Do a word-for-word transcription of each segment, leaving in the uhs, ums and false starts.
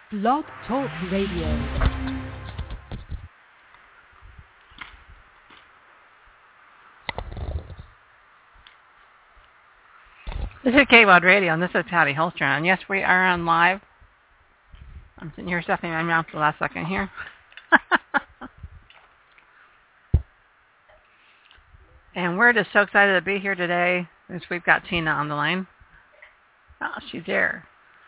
Blog Talk Radio. This is K W O D Radio, and this is Patty Holster, and yes, we are on live. I'm sitting here stuffing my mouth for the last second here. And we're just so excited to be here today, since we've got Tina on the line. Oh, she's there.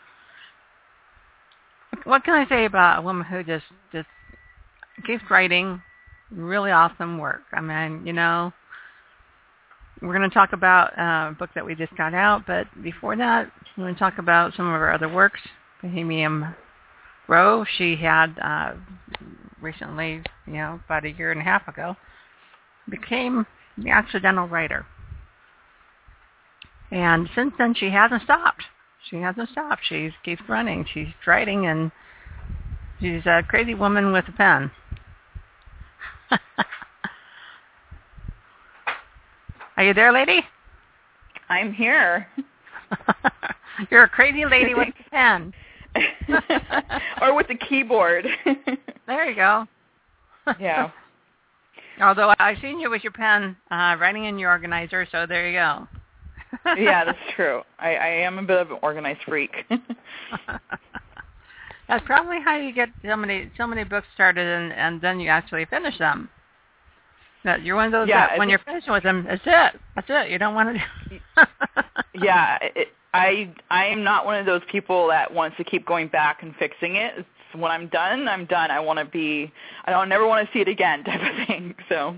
What can I say about a woman who just, just keeps writing really awesome work? I mean, you know, we're going to talk about uh, a book that we just got out, but before that, we're going to talk about some of her other works. Bohemian Grove, she had uh, recently, you know, about a year and a half ago, became the accidental writer. And since then, she hasn't stopped. She hasn't stopped. She keeps running. She's writing, and she's a crazy woman with a pen. Are you there, lady? I'm here. You're a crazy lady with a pen. Or with the keyboard. There you go. Yeah. Although I've seen you with your pen uh, writing in your organizer, so there you go. Yeah, that's true. I, I am a bit of an organized freak. That's probably how you get so many so many books started, and, and then you actually finish them. That you're one of those yeah, that when you're finished with them, that's it. That's it. You don't want to. Yeah, it, I I am not one of those people that wants to keep going back and fixing it. It's, when I'm done, I'm done. I want to be. I don't never want to see it again, type of thing. So.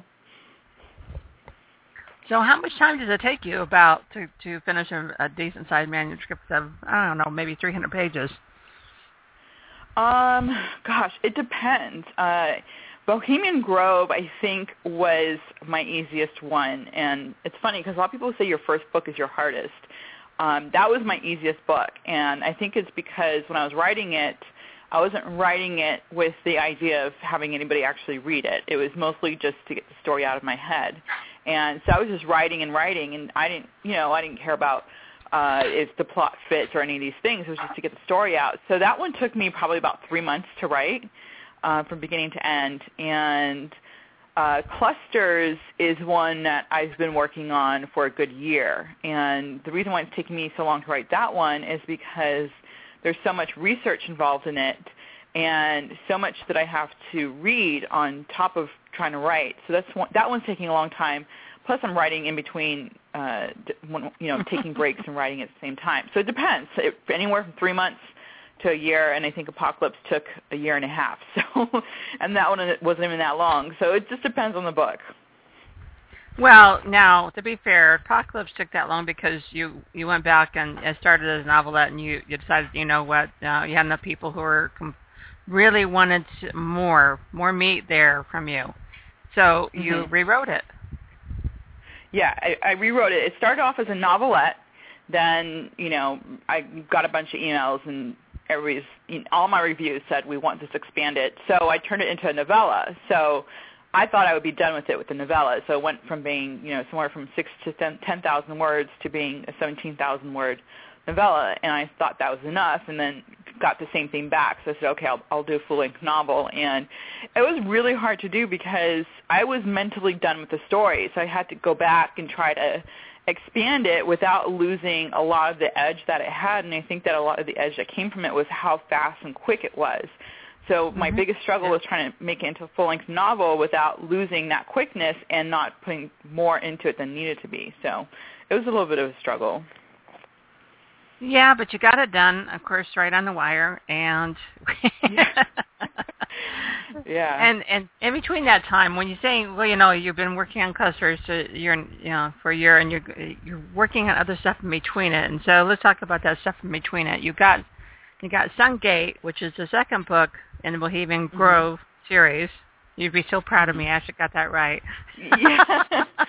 So how much time does it take you about to, to finish a, a decent-sized manuscript of, I don't know, maybe three hundred pages? Um, gosh, it depends. Uh, Bohemian Grove, I think, was my easiest one. And it's funny because a lot of people say your first book is your hardest. Um, that was my easiest book. And I think it's because when I was writing it, I wasn't writing it with the idea of having anybody actually read it. It was mostly just to get the story out of my head. And so I was just writing and writing, and I didn't, you know, I didn't care about uh, if the plot fits or any of these things. It was just to get the story out. So that one took me probably about three months to write uh, from beginning to end. And uh, Clusters is one that I've been working on for a good year. And the reason why it's taking me so long to write that one is because there's so much research involved in it and so much that I have to read on top of trying to write. So that's one, that one's taking a long time. Plus, I'm writing in between, uh, you know, taking breaks and writing at the same time. So it depends. It, anywhere from three months to a year, and I think Apocalypse took a year and a half. So, and that one wasn't even that long. So it just depends on the book. Well, now, to be fair, Apocalypse took that long because you, you went back and it started as a novelette, and you, you decided, you know what, uh, you had enough people who were com- really wanted more, more meat there from you. So you mm-hmm. rewrote it. Yeah, I, I rewrote it. It started off as a novelette. Then, you know, I got a bunch of emails, and everybody's, you know, all my reviews said we want this expanded. So I turned it into a novella. So I thought I would be done with it with the novella. So it went from being, you know, somewhere from six to ten thousand words to being a seventeen thousand word novella, and I thought that was enough, and then got the same thing back. So I said, okay, I'll, I'll do a full-length novel. And it was really hard to do because I was mentally done with the story, so I had to go back and try to expand it without losing a lot of the edge that it had, and I think that a lot of the edge that came from it was how fast and quick it was. So my mm-hmm. biggest struggle was trying to make it into a full-length novel without losing that quickness and not putting more into it than needed to be. So it was a little bit of a struggle. Yeah, but you got it done, of course, right on the wire, and yeah. yeah. And and in between that time, when you're saying, well, you know, you've been working on Clusters, so you're, you know, for a year, and you're you're working on other stuff in between it, and so let's talk about that stuff in between it. You got you got Sungate, which is the second book in the Bohemian Grove mm-hmm. series. You'd be so proud of me. I actually got that right. Yeah.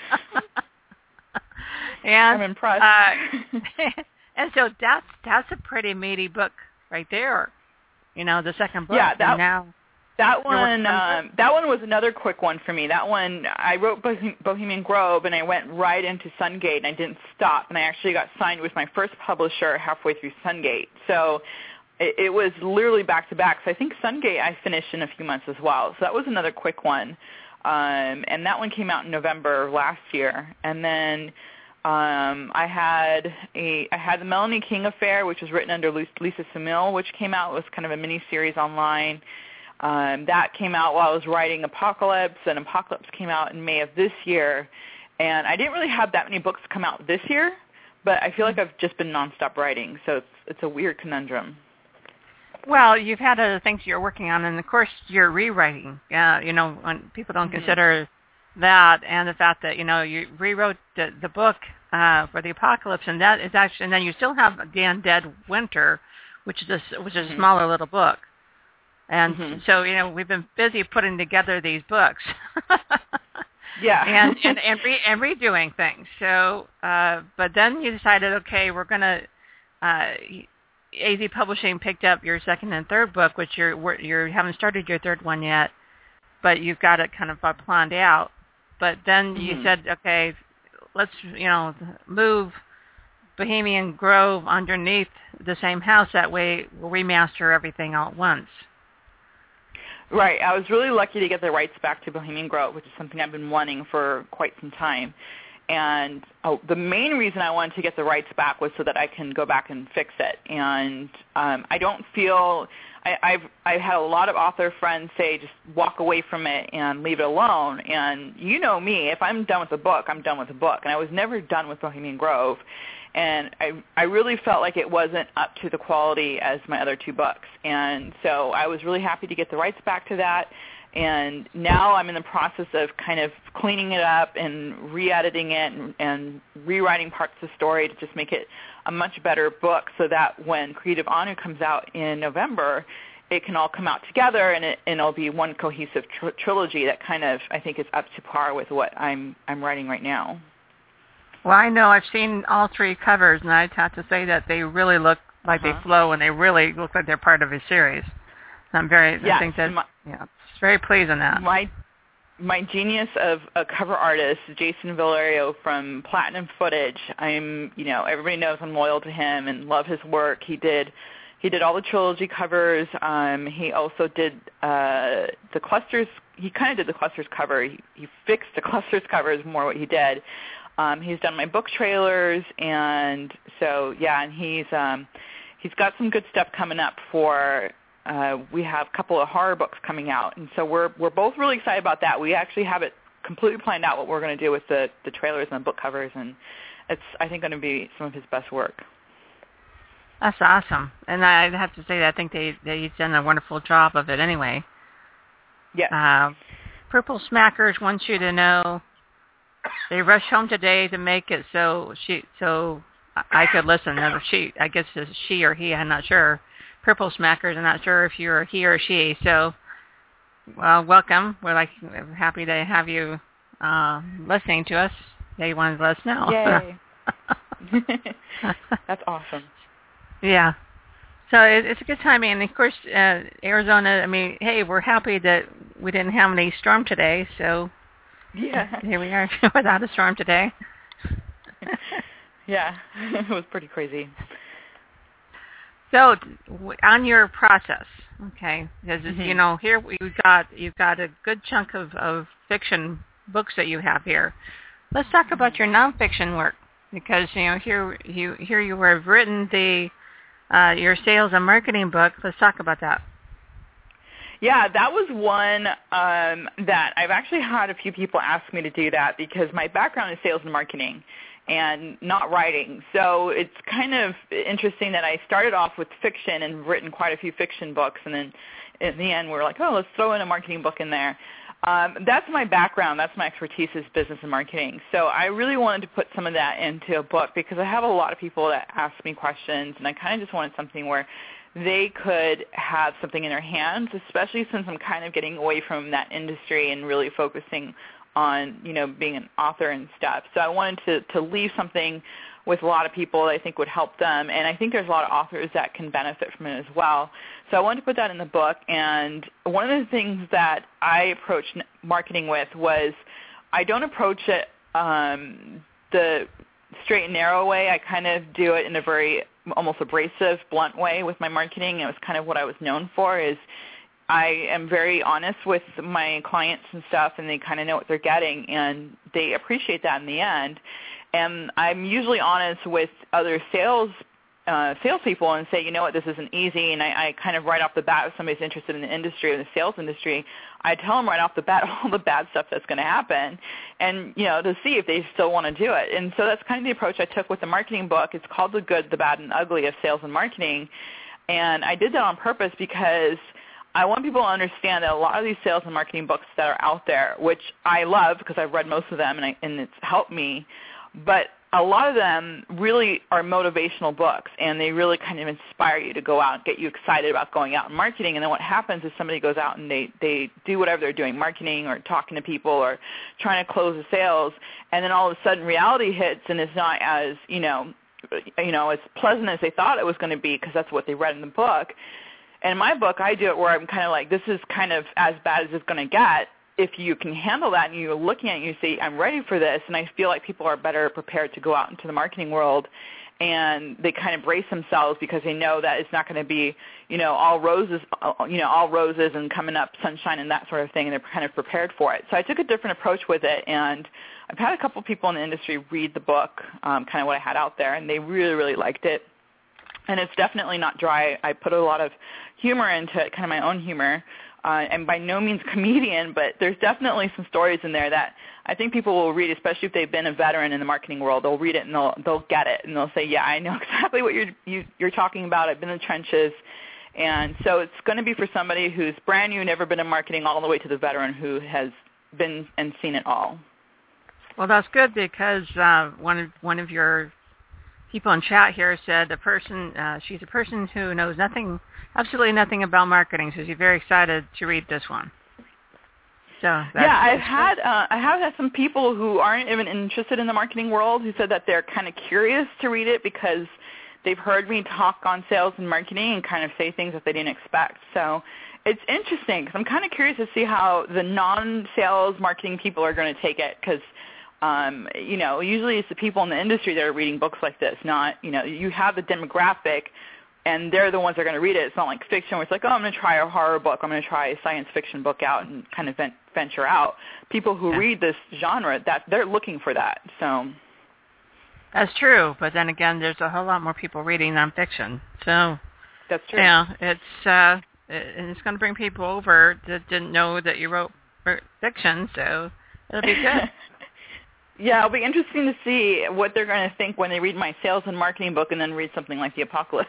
and I'm impressed. Uh, And so that's that's a pretty meaty book right there. You know, the second book. Yeah, that, now, that one um, that one was another quick one for me. That one, I wrote Bohemian Grove, and I went right into Sungate, and I didn't stop. And I actually got signed with my first publisher halfway through Sungate. So it, it was literally back to back. So I think Sungate I finished in a few months as well. So that was another quick one. Um, and that one came out in November last year. And then um, I had a I had the Melanie King Affair, which was written under Lisa Samil, which came out. It was kind of a mini series online. Um, that came out while I was writing Apocalypse, and Apocalypse came out in May of this year. And I didn't really have that many books come out this year, but I feel like I've just been nonstop writing, so it's it's a weird conundrum. Well, you've had other things you're working on, and of course you're rewriting. Uh, you know, when people don't mm-hmm. consider that, and the fact that you know you rewrote the, the book uh, for the Apocalypse, and that is actually, and then you still have The Undead Winter, which is a, which is a smaller little book. And mm-hmm. so, you know, we've been busy putting together these books. yeah. and and and, re- and redoing things. So, uh, but then you decided, okay, we're going to, uh, A Z Publishing picked up your second and third book, which you're, you haven't started your third one yet, but you've got it kind of planned out. But then mm-hmm. you said, okay, let's, you know, move Bohemian Grove underneath the same house. That way we'll remaster everything all at once. Right. I was really lucky to get the rights back to Bohemian Grove, which is something I've been wanting for quite some time. And oh, the main reason I wanted to get the rights back was so that I can go back and fix it. And um, I don't feel I, I've I've had a lot of author friends say just walk away from it and leave it alone. And you know me, if I'm done with the book, I'm done with the book. And I was never done with Bohemian Grove. And I I really felt like it wasn't up to the quality as my other two books. And so I was really happy to get the rights back to that. And now I'm in the process of kind of cleaning it up and re-editing it and, and rewriting parts of the story to just make it a much better book so that when Creative Anu comes out in November, it can all come out together and, it, and it'll be one cohesive tr- trilogy that kind of, I think, is up to par with what I'm I'm writing right now. Well, I know I've seen all three covers, and I'd have to say that they really look like uh-huh. they flow, and they really look like they're part of a series. So I'm very, yes, I think that, my, yeah, it's very pleasing that. My my genius of a cover artist, Jason Valerio from Platinum Footage. I'm, you know, everybody knows I'm loyal to him and love his work. He did, he did all the trilogy covers. Um, he also did uh, the clusters. He kind of did the clusters cover. He, he fixed the clusters cover is more what he did. Um, he's done my book trailers, and so yeah, and he's um, he's got some good stuff coming up for. Uh, we have a couple of horror books coming out, and so we're we're both really excited about that. We actually have it completely planned out what we're going to do with the, the trailers and the book covers, and it's I think going to be some of his best work. That's awesome, and I have to say that I think they they've done a wonderful job of it anyway. Yeah. Uh, Purple Smackers wants you to know. They rushed home today to make it so she so I could listen. Now, she, I guess it's she or he, I'm not sure. Purple Smackers, I'm not sure if you're he or she. So, well, welcome. We're like we're happy to have you uh, listening to us. They wanted to let us know. Yay! That's awesome. Yeah. So it, it's a good timing, and of course, uh, Arizona. I mean, hey, we're happy that we didn't have any storm today. So. Yeah. Here we are without a storm today. Yeah, it was pretty crazy. So, on your process, okay, because mm-hmm. you know here you've got you've got a good chunk of, of fiction books that you have here. Let's talk about your nonfiction work, because you know here you here you have written the uh, your sales and marketing book. Let's talk about that. Yeah, that was one um, that I've actually had a few people ask me to do that because my background is sales and marketing and not writing. So it's kind of interesting that I started off with fiction and written quite a few fiction books, and then in the end we're like, oh, let's throw in a marketing book in there. Um, that's my background. That's my expertise is business and marketing. So I really wanted to put some of that into a book because I have a lot of people that ask me questions, and I kind of just wanted something where they could have something in their hands, especially since I'm kind of getting away from that industry and really focusing on, you know, being an author and stuff. So I wanted to, to leave something with a lot of people that I think would help them, and I think there's a lot of authors that can benefit from it as well. So I wanted to put that in the book, and one of the things that I approached marketing with was I don't approach it um, the straight and narrow way. I kind of do it in a very almost abrasive, blunt way with my marketing. It was kind of what I was known for is I am very honest with my clients and stuff, and they kind of know what they're getting, and they appreciate that in the end. And I'm usually honest with other sales uh, salespeople and say, you know what, this isn't easy. And I, I kind of right off the bat, if somebody's interested in the industry or the sales industry, I tell them right off the bat all the bad stuff that's going to happen, and you know, to see if they still want to do it. And so that's kind of the approach I took with the marketing book. It's called The Good, the Bad, and Ugly of Sales and Marketing, and I did that on purpose because I want people to understand that a lot of these sales and marketing books that are out there, which I love because I've read most of them and, I, and it's helped me, but a lot of them really are motivational books, and they really kind of inspire you to go out and get you excited about going out and marketing. And then what happens is somebody goes out and they, they do whatever they're doing, marketing or talking to people or trying to close the sales, and then all of a sudden reality hits and it's not as, you know, you know, as pleasant as they thought it was going to be because that's what they read in the book. And in my book, I do it where I'm kind of like, this is kind of as bad as it's going to get. If you can handle that and you're looking at it and you say, I'm ready for this, and I feel like people are better prepared to go out into the marketing world, and they kind of brace themselves because they know that it's not going to be, you know, all roses, you know, all roses and coming up sunshine and that sort of thing, and they're kind of prepared for it. So I took a different approach with it, and I've had a couple people in the industry read the book, um, kind of what I had out there, and they really, really liked it. And it's definitely not dry. I put a lot of humor into it, kind of my own humor. Uh, and by no means comedian, but there's definitely some stories in there that I think people will read, especially if they've been a veteran in the marketing world. They'll read it and they'll they'll get it, and they'll say, yeah, I know exactly what you're you, you're talking about. I've been in the trenches. And so it's going to be for somebody who's brand new, never been in marketing, all the way to the veteran who has been and seen it all. Well, that's good because uh, one of one of your people in chat here said the person uh, she's a person who knows nothing, absolutely nothing about marketing, so she's very excited to read this one. So that's, yeah, I've that's had uh, I have had some people who aren't even interested in the marketing world who said that they're kind of curious to read it because they've heard me talk on sales and marketing and kind of say things that they didn't expect. So it's interesting because I'm kind of curious to see how the non-sales marketing people are going to take it because Um, you know, usually it's the people in the industry that are reading books like this, not, you know, you have the demographic, and they're the ones that are going to read it. It's not like fiction where it's like, oh, I'm going to try a horror book, I'm going to try a science fiction book out and kind of vent, venture out. People who yeah. read this genre, that they're looking for that. So that's true, but then again, there's a whole lot more people reading nonfiction. So that's true. Yeah, it's uh, it, and it's going to bring people over that didn't know that you wrote fiction, so it'll be good. Yeah, it'll be interesting to see what they're going to think when they read my sales and marketing book and then read something like The Apocalypse.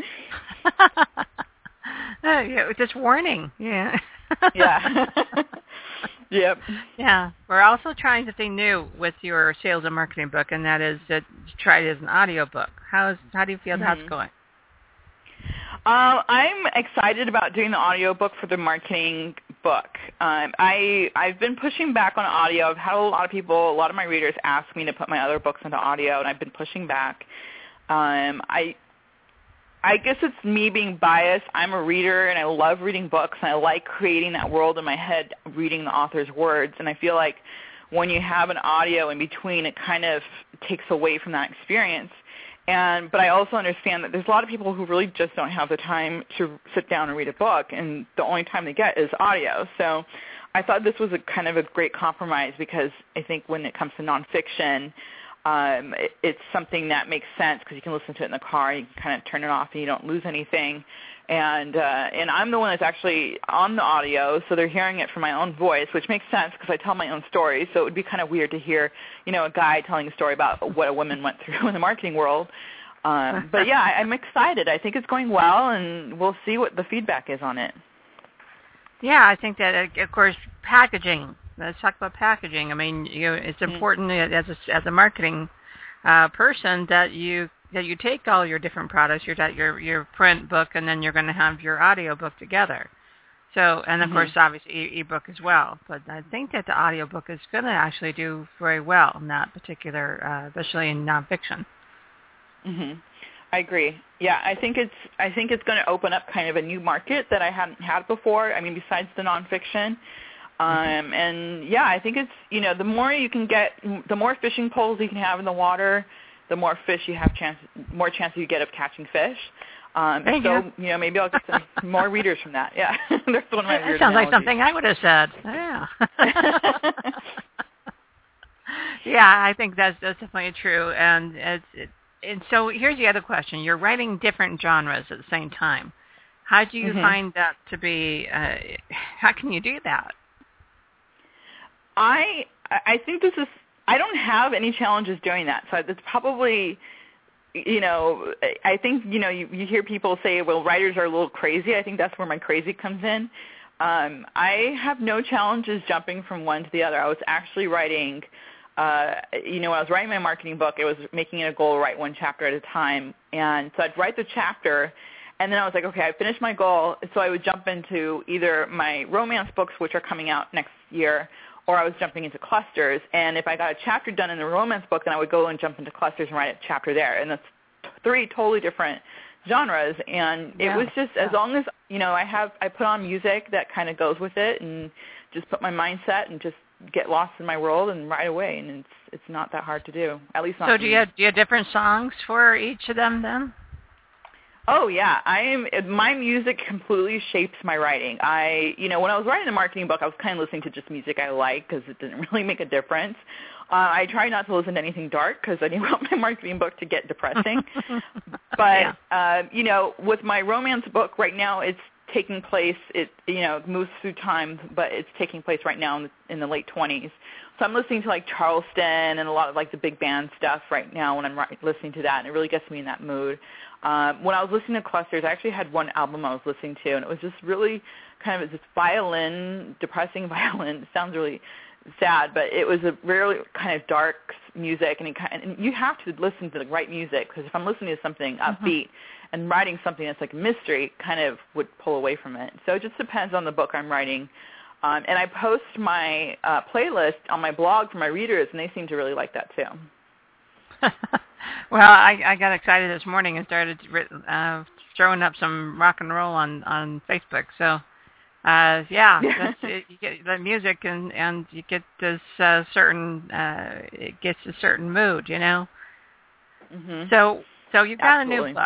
uh, yeah, just warning. Yeah. Yeah. Yep. Yeah. We're also trying something new with your sales and marketing book, and that is to try it as an audio book. How is how do you feel mm-hmm. that's going? Um, I'm excited about doing the audio book for the marketing book. Um, I, I've been pushing back on audio. I've had a lot of people, a lot of my readers ask me to put my other books into audio, and I've been pushing back. Um, I I guess it's me being biased. I'm a reader, and I love reading books, and I like creating that world in my head, reading the author's words. And I feel like when you have an audio in between, it kind of takes away from that experience. And but I also understand that there's a lot of people who really just don't have the time to sit down and read a book, and the only time they get is audio. So I thought this was a kind of a great compromise because I think when it comes to nonfiction, um, it, it's something that makes sense because you can listen to it in the car, you can kind of turn it off, and you don't lose anything. And uh, and I'm the one that's actually on the audio, so they're hearing it from my own voice, which makes sense because I tell my own stories. So it would be kind of weird to hear, you know, a guy telling a story about what a woman went through in the marketing world. Um, but yeah, I, I'm excited. I think it's going well, and we'll see what the feedback is on it. Yeah, I think that, of course, packaging. Let's talk about packaging. I mean, you know, it's important mm-hmm. as a, as a marketing uh, person that you that you take all your different products, your your your print book, and then you're going to have your audio book together. So, and of mm-hmm. course, obviously, e- ebook as well. But I think that the audio book is going to actually do very well in that particular, uh, especially in nonfiction. Mm-hmm. I agree. Yeah, I think it's I think it's going to open up kind of a new market that I hadn't had before. I mean, besides the nonfiction. Um, and yeah, I think it's, you know, the more you can get, the more fishing poles you can have in the water, the more fish you have, chance more chance you get of catching fish. Um, you so, go. you know, maybe I'll get some more readers from that. Yeah, that's one of my That weird sounds analogies. like something I would have said. Yeah. Yeah, I think that's, that's definitely true. And it's, it, and so here's the other question. You're writing different genres at the same time. How do you mm-hmm. find that to be, uh, how can you do that? I I think this is, I don't have any challenges doing that. So it's probably, you know, I think, you know, you, you hear people say, well, writers are a little crazy. I think that's where my crazy comes in. Um, I have no challenges jumping from one to the other. I was actually writing, uh, you know, when I was writing my marketing book, it was making it a goal to write one chapter at a time. And so I'd write the chapter, and then I was like, okay, I finished my goal. So I would jump into either my romance books, which are coming out next year, or I was jumping into clusters. And if I got a chapter done in the romance book, then I would go and jump into clusters and write a chapter there. And that's t- three totally different genres. And Yeah. it was just, as long as, you know, I have, I put on music that kind of goes with it and just put my mindset and just get lost in my world and write away. And it's it's not that hard to do, at least not So for do me. you, have, do you have different songs for each of them then? Oh yeah, I am. My music completely shapes my writing. I, you know, when I was writing the marketing book, I was kind of listening to just music I like because it didn't really make a difference. Uh, I try not to listen to anything dark because I didn't want my marketing book to get depressing. But Yeah. uh, you know, with my romance book right now, it's taking place. It you know it moves through time, but it's taking place right now in the, in the late twenties. So I'm listening to like Charleston and a lot of like the big band stuff right now when I'm ri- listening to that, and it really gets me in that mood. Um, when I was listening to Clusters, I actually had one album I was listening to, and it was just really kind of this violin, depressing violin. It sounds really sad, but it was a really kind of dark music, and, it kind of, and you have to listen to the right music, because if I'm listening to something Mm-hmm. upbeat and writing something that's like a mystery, kind of would pull away from it. So it just depends on the book I'm writing. Um, and I post my uh, playlist on my blog for my readers, and they seem to really like that too. Well, I, I got excited this morning and started uh, throwing up some rock and roll on, on Facebook. So, uh, yeah, that's, it, you get the music and, and you get this uh, certain, uh, it gets a certain mood, you know. Mm-hmm. So, so you've got Absolutely. a new book,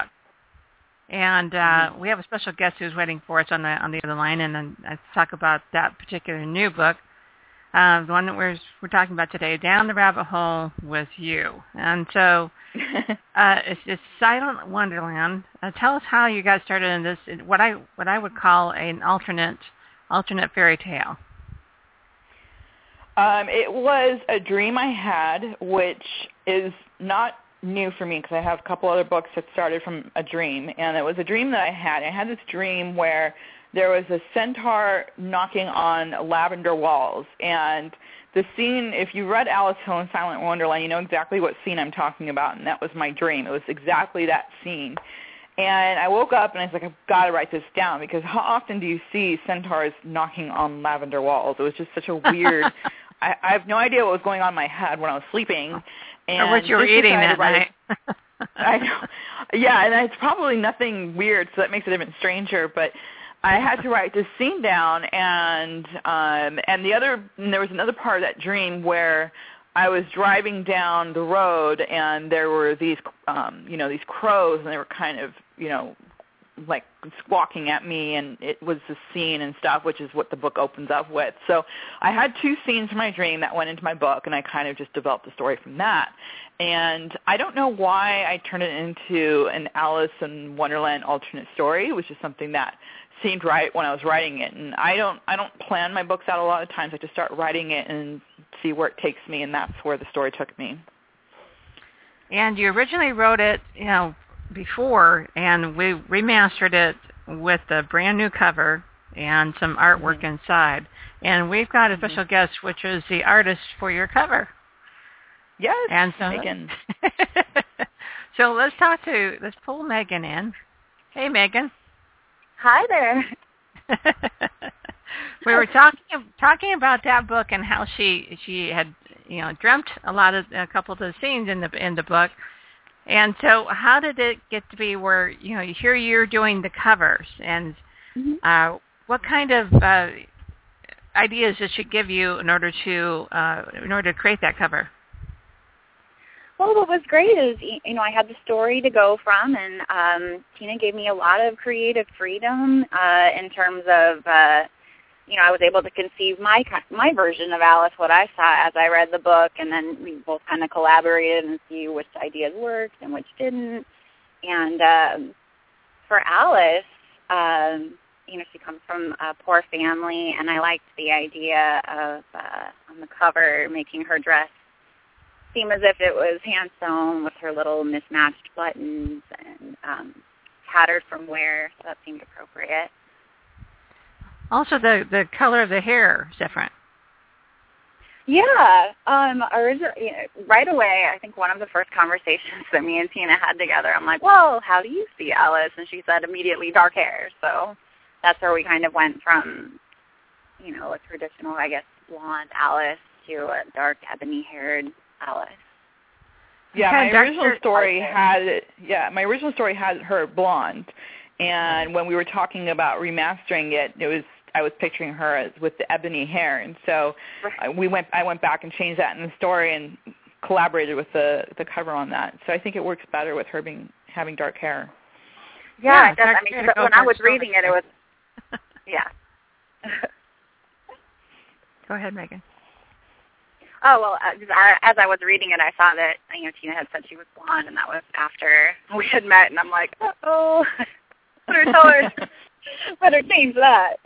and uh, Mm-hmm. we have a special guest who's waiting for us on the on the other line, and then let's talk about that particular new book. Uh, the one that we're we're talking about today, Down the Rabbit Hole with You. And so uh, it's, it's Silent Wonderland. Uh, tell us how you got started in this, what I what I would call an alternate alternate fairy tale. Um, it was a dream I had, which is not new for me because I have a couple other books that started from a dream. And it was a dream that I had. I had this dream where there was a centaur knocking on lavender walls. And the scene, if you read Alice Hill in Silent Wonderland, you know exactly what scene I'm talking about, and that was my dream. It was exactly that scene. And I woke up and I was like, I've got to write this down, because how often do you see centaurs knocking on lavender walls? It was just such a weird, I, I have no idea what was going on in my head when I was sleeping. And or what you were just eating decided that to write night. it. I know. Yeah, and it's probably nothing weird, so that makes it even stranger. But I had to write this scene down, and um, and the other, and there was another part of that dream where I was driving down the road, and there were these, um, you know, these crows, and they were kind of, you know, like squawking at me, and it was the scene and stuff, which is what the book opens up with. So I had two scenes from my dream that went into my book, and I kind of just developed a story from that. And I don't know why I turned it into an Alice in Wonderland alternate story, which is something that seemed right when I was writing it. And I don't I don't plan my books out a lot of times. I just start writing it and see where it takes me, and that's where the story took me. And you originally wrote it, you know, before, and we remastered it with a brand new cover and some artwork mm-hmm. inside. And we've got a mm-hmm. special guest, which is the artist for your cover. Yes, and so, Megan. So let's talk to, let's pull Megan in. Hey, Megan. Hi there. We were talking talking about that book and how she she had, you know, dreamt a lot of a couple of the scenes in the in the book. And so how did it get to be where, you know, here you're doing the covers, and mm-hmm. uh, what kind of uh, ideas did she give you in order to uh, in order to create that cover? Well, what was great is, you know, I had the story to go from, and um, Tina gave me a lot of creative freedom uh, in terms of, uh, you know, I was able to conceive my my version of Alice, what I saw as I read the book, and then we both kind of collaborated and see which ideas worked and which didn't. And um, for Alice, um, you know, she comes from a poor family, and I liked the idea of, uh, on the cover, making her dress seem as if it was hand-sewn with her little mismatched buttons and um, tattered from wear, so that seemed appropriate. Also, the, the color of the hair is different. Yeah. Um, originally, you know, right away, I think one of the first conversations that me and Tina had together, I'm like, well, how do you see Alice? And she said immediately dark hair. So that's where we kind of went from, you know, a traditional, I guess, blonde Alice to a dark ebony-haired Alice. Yeah, my original story Alice. had yeah, my original story had her blonde, and when we were talking about remastering it, it was I was picturing her as with the ebony hair, and so uh, we went I went back and changed that in the story and collaborated with the the cover on that. So I think it works better with her being having dark hair. Yeah, yeah it does. I mean, when I was reading it, it was yeah. Go ahead, Megan. Oh, well, uh, as I was reading it, I saw that, you know, Tina had said she was blonde, and that was after we had met, and I'm like, uh-oh, better tell her, better change that.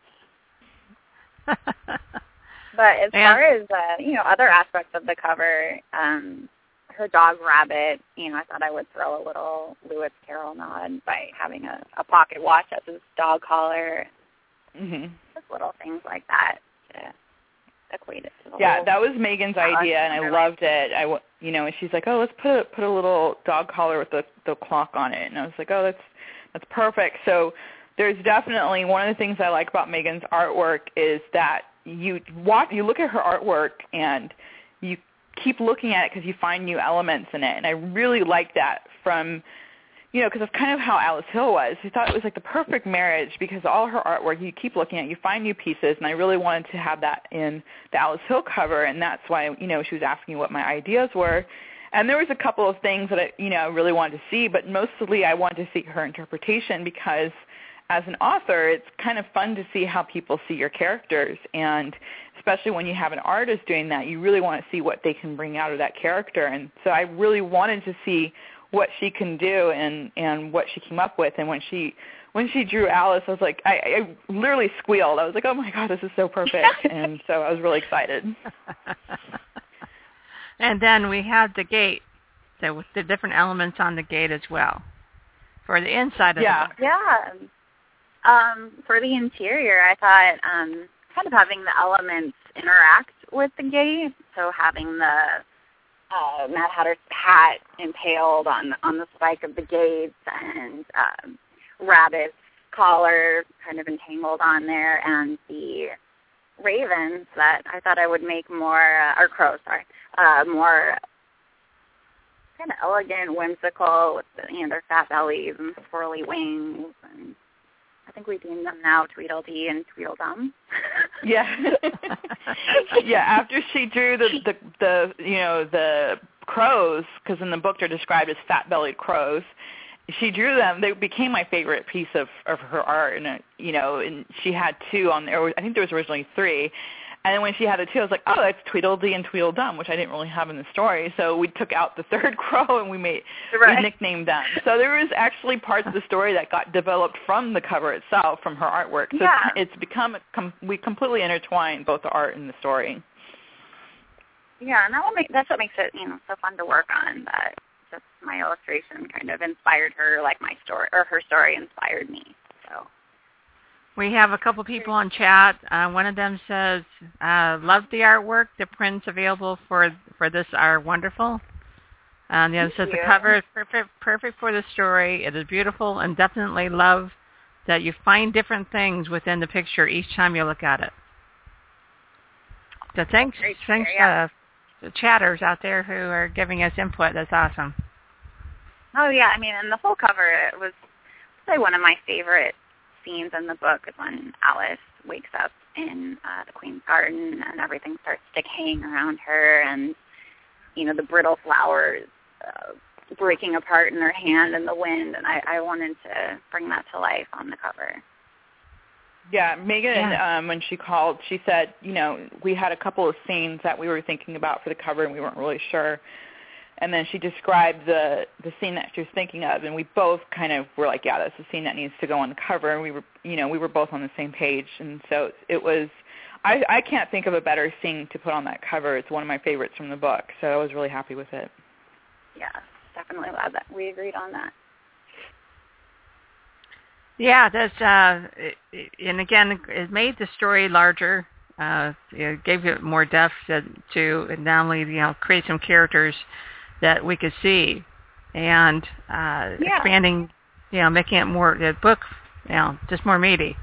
But as yeah. far as, uh, you know, other aspects of the cover, um, her dog Rabbit, you know, I thought I would throw a little Lewis Carroll nod by having a, a pocket watch as his dog collar. Mm-hmm. Just little things like that to equate it to the Yeah, whole that was Megan's idea, and I loved it. I, you know, and she's like, oh, let's put a, put a little dog collar with the, the clock on it. And I was like, oh, that's that's perfect. So there's definitely one of the things I like about Megan's artwork is that you watch, you look at her artwork and you keep looking at it because you find new elements in it. And I really like that from, you know, because of kind of how Alice Hill was. I thought it was like the perfect marriage because all her artwork, you keep looking at, you find new pieces, and I really wanted to have that in the Alice Hill cover, and that's why, you know, she was asking what my ideas were. And there was a couple of things that I, you know, I really wanted to see, but mostly I wanted to see her interpretation because as an author, it's kind of fun to see how people see your characters, and especially when you have an artist doing that, you really want to see what they can bring out of that character. And so I really wanted to see what she can do and, and what she came up with. And when she when she drew Alice, I was like, I, I literally squealed. I was like, oh, my God, this is so perfect. And so I was really excited. And then we had the gate, so with the different elements on the gate as well for the inside of yeah. the book. Yeah. Um, for the interior, I thought um, kind of having the elements interact with the gate, so having the uh, Mad Hatter's hat impaled on on the spike of the gates and um, Rabbit's collar kind of entangled on there, and the ravens that I thought I would make more, uh, or crows, sorry, uh, more kind of elegant, whimsical with the, you know, their fat bellies and swirly wings, and I think we deem them now Tweedledee and Tweedledum. Yeah. Yeah, after she drew the, the, the you know, the crows, because in the book they're described as fat-bellied crows, she drew them. They became my favorite piece of, of her art, and, you know, and she had two on there. I think there was originally three. And then when she had the two, I was like, oh, that's Tweedledee and Tweedledum, which I didn't really have in the story. So we took out the third crow and we made right. we nicknamed them. So there was actually parts of the story that got developed from the cover itself, from her artwork. So yeah. it's, it's become a com- we completely intertwined both the art and the story. Yeah, and that will make that's what makes it, you know, so fun to work on. That just my illustration kind of inspired her, like my story or her story inspired me. So. We have a couple people on chat. Uh, one of them says, uh, love the artwork. The prints available for for this are wonderful. And the other says, the cover is perfect, perfect for the story. It is beautiful, and definitely love that you find different things within the picture each time you look at it. So thanks, thanks uh, the chatters out there who are giving us input. That's awesome. Oh, yeah. I mean, and the whole cover, it was probably one of my favorite scenes in the book is when Alice wakes up in uh, the Queen's Garden and everything starts decaying around her, and you know, the brittle flowers uh, breaking apart in her hand in the wind, and I, I wanted to bring that to life on the cover. Yeah, Megan, Yeah. Um, when she called, she said, you know, we had a couple of scenes that we were thinking about for the cover, and we weren't really sure. And then she described the the scene that she was thinking of, and we both kind of were like, yeah, that's the scene that needs to go on the cover. And we were, you know, we were both on the same page. And so it was, I, I can't think of a better scene to put on that cover. It's one of my favorites from the book, so I was really happy with it. Yeah, definitely glad that we agreed on that. Yeah, that's uh, it, and again, it made the story larger. Uh, it gave it more depth to, to not only you know create some characters that we could see, and uh, Yeah. expanding, you know, making it more the book, you know, just more meaty.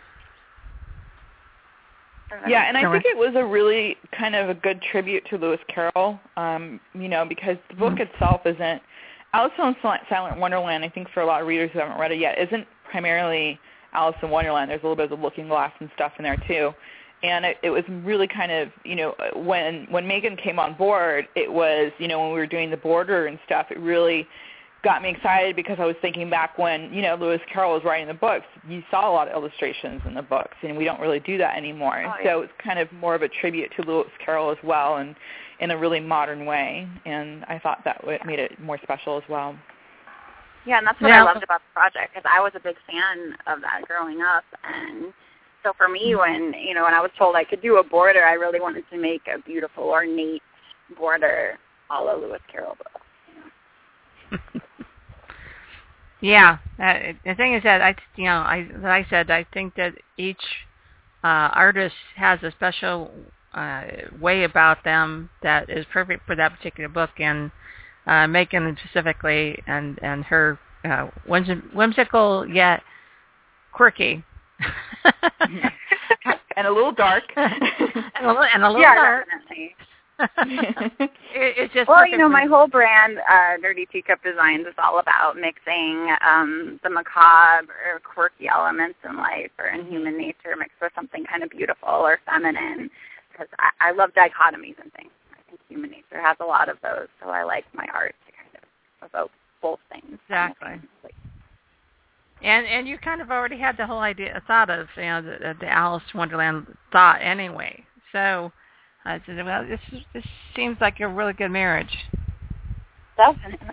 Yeah, and I So think it was a really kind of a good tribute to Lewis Carroll, um, you know, because the book Mm-hmm. itself isn't, Alice in Silent Wonderland, I think for a lot of readers who haven't read it yet, isn't primarily Alice in Wonderland. There's a little bit of the Looking Glass and stuff in there too. And it, it was really kind of, you know, when when Megan came on board, it was, you know, when we were doing the border and stuff, it really got me excited because I was thinking back when, you know, Lewis Carroll was writing the books, you saw a lot of illustrations in the books, and we don't really do that anymore. Oh, yeah. So it's kind of more of a tribute to Lewis Carroll as well, and in a really modern way. And I thought that w- made it more special as well. Yeah, and that's what Yeah. I loved about the project, because I was a big fan of that growing up. And so for me, when, you know, when I was told I could do a border, I really wanted to make a beautiful, ornate border a la Lewis Carroll book. Yeah, uh, the thing is that I, you know, I, that I said, I think that each uh, artist has a special uh, way about them that is perfect for that particular book, and uh, Megan specifically, and and her uh, whims- whimsical yet quirky, And a little dark. and a little, and a little Yeah, dark. definitely. it, it's just Well, perfect you know, for- my whole brand, uh, Dirty Teacup Designs, is all about mixing um, the macabre or quirky elements in life or in human nature mixed with something kind of beautiful or feminine, because I, I love dichotomies and things. I think human nature has a lot of those, so I like my art to kind of evoke both things. Exactly. And and you kind of already had the whole idea, thought of, you know, the, the Alice Wonderland thought anyway. So I said, well, this is, this seems like a really good marriage. Definitely.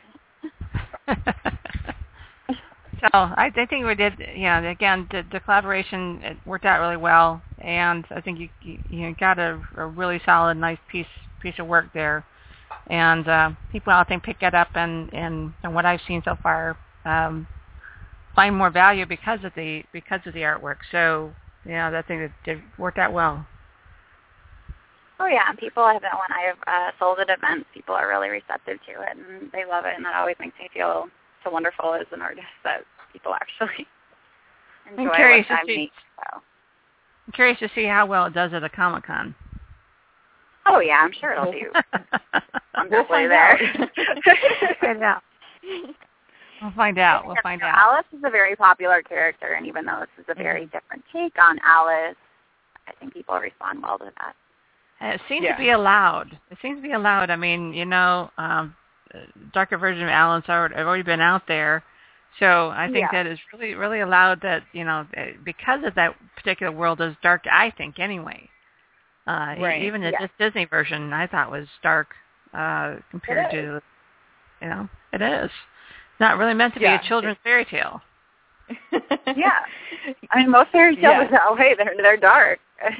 So I, I think we did, you know, again, the, the collaboration, it worked out really well, and I think you you, you got a, a really solid, nice piece piece of work there. And uh, people, I think, pick it up, and, and, and what I've seen so far, um, find more value because of the because of the artwork. So, yeah, I think it, it worked out well. Oh, yeah, and people have, when I've uh, sold at events, people are really receptive to it, and they love it, and that always makes me feel so wonderful as an artist that people actually enjoy I'm curious what to I see. make. So. I'm curious to see how well it does at a Comic-Con. Oh, yeah, I'm sure it'll do. I'm We'll definitely find there. Find out. We'll find out. We'll find you know, out. Alice is a very popular character, and even though this is a very different take on Alice, I think people respond well to that. And it seems Yeah. to be allowed. It seems to be allowed. I mean, you know, um, darker version of Alice have already been out there, so I think Yeah. that it's really, really allowed that, you know, because of that particular world is dark. I think anyway. Uh, Right. Even the Yeah. Disney version, I thought was dark uh, compared It to, you know, it is. Not really meant to Yeah. be a children's fairy tale. Yeah. I mean, most fairy tales Yeah. in L A, they're, they're dark.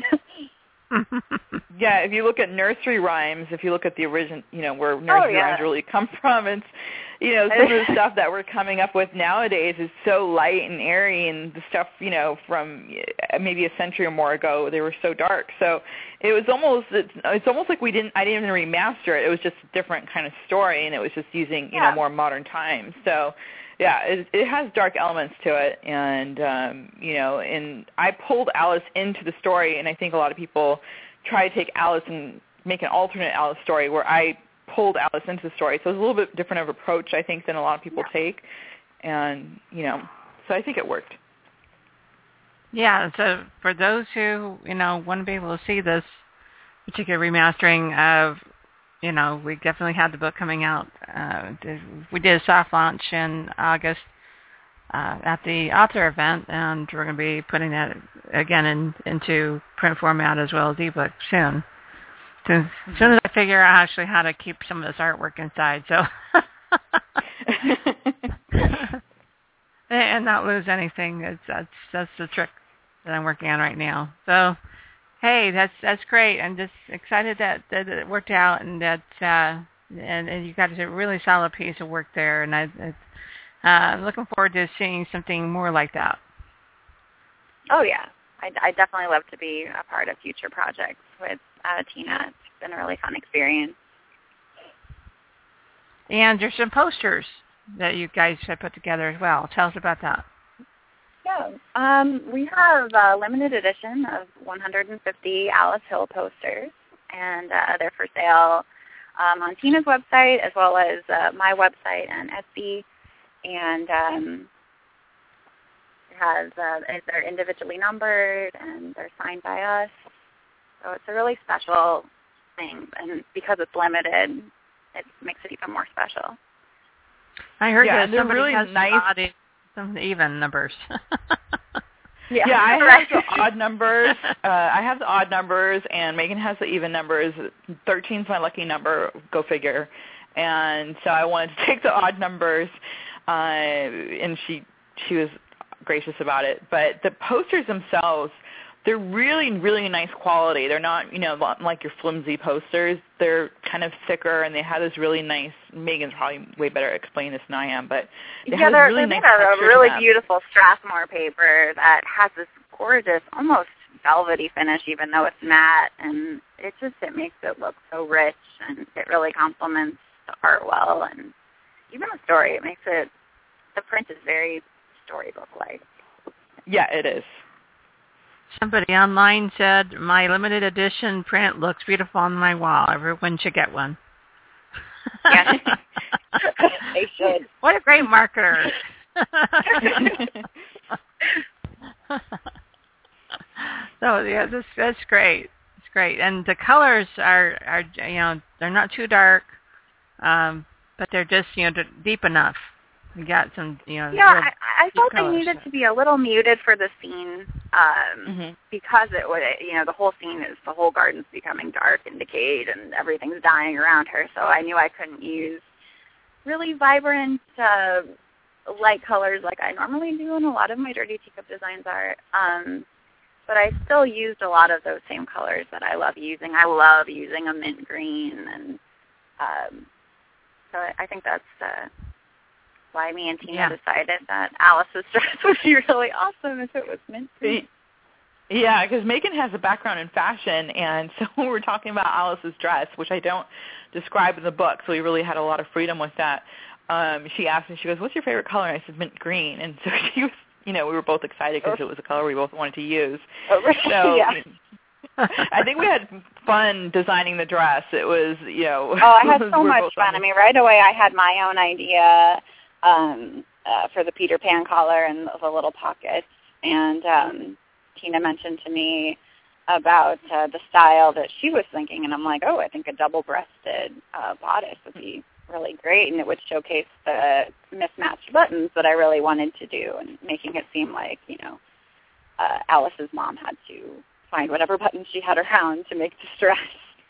Yeah, if you look at nursery rhymes, if you look at the origin, you know, where nursery yeah. rhymes really come from, it's, you know, some of the stuff that we're coming up with nowadays is so light and airy, and the stuff, you know, from uh, maybe a century or more ago, they were so dark. So it was almost, it's, it's almost like we didn't, I didn't even remaster it. It was just a different kind of story, and it was just using, you Yeah. know, more modern times. So yeah, it, it has dark elements to it, and um, you know, and I pulled Alice into the story, and I think a lot of people try to take Alice and make an alternate Alice story where I pulled Alice into the story. So it's a little bit different of approach, I think, than a lot of people Yeah. take, and you know, so I think it worked. Yeah, so for those who, you know, want to be able to see this particular remastering of you know, we definitely had the book coming out. Uh, we did a soft launch in August uh, at the author event, and we're going to be putting that again in, into print format as well as ebook soon. So, as soon as I figure out actually how to keep some of this artwork inside, so and not lose anything. It's, that's that's the trick that I'm working on right now. So, hey, that's that's great. I'm just excited that, that it worked out, and that uh, and, and you got a really solid piece of work there, and I, I'm uh, looking forward to seeing something more like that. Oh yeah, I, I definitely love to be a part of future projects with uh, Tina. It's been a really fun experience. And there's some posters that you guys have put together as well. Tell us about that. Yeah, um, we have a limited edition of one hundred fifty Alice Hill posters, and uh, they're for sale um, on Tina's website as well as uh, my website and Etsy. And um, it has uh, they're individually numbered and they're signed by us. So it's a really special thing, and because it's limited, it makes it even more special. I heard yeah, that somebody really has nice. some, odd, some even numbers. yeah, yeah, I right. have the odd numbers. Uh, I have the odd numbers, and Megan has the even numbers. thirteen is my lucky number, go figure. And so I wanted to take the odd numbers, uh, and she she was gracious about it. But the posters themselves, they're really, really nice quality. They're not, you know, like your flimsy posters. They're kind of thicker, and they have this really nice, Megan's probably way better at explaining this than I am, but they yeah, have they're, this really they're nice made out texture of a really to them. beautiful Strathmore paper that has this gorgeous, almost velvety finish, even though it's matte, and it just, it makes it look so rich, and it really complements the art well, and even the story. It makes it, the print is very storybook-like. Yeah, it is. Somebody online said, my limited edition print looks beautiful on my wall. Everyone should get one. Yeah. They should. What a great marketer. So, yeah, this, that's great. It's great. And the colors are, are, you know, they're not too dark, um, but they're just, you know, deep enough. We got some, you know. Yeah, I, I felt colors. they needed to be a little muted for the scene um, Mm-hmm. because it would, you know, the whole scene is the whole garden's becoming dark and decayed and everything's dying around her. So I knew I couldn't use really vibrant uh, light colors like I normally do in a lot of my Dirty Teacup Designs art. Um, but I still used a lot of those same colors that I love using. I love using a mint green, and um, so I, I think that's uh, why me and Tina Yeah. decided that Alice's dress would be really awesome if it was mint green. Yeah, because Megan has a background in fashion, and so when we were talking about Alice's dress, which I don't describe in the book, so we really had a lot of freedom with that, um, she asked me, she goes, what's your favorite color? And I said, mint green. And so she was, you know, we were both excited because it was a color we both wanted to use. Oh, right. So Yeah. I think we had fun designing the dress. It was, you know. Oh, I had so we were much both fun. on I mean, right away I had my own idea um, uh, for the Peter Pan collar and the little pockets. And um, Tina mentioned to me about uh, the style that she was thinking, and I'm like, oh, I think a double-breasted uh, bodice would be really great, and it would showcase the mismatched buttons that I really wanted to do, and making it seem like, you know, uh, Alice's mom had to find whatever buttons she had around to make this dress.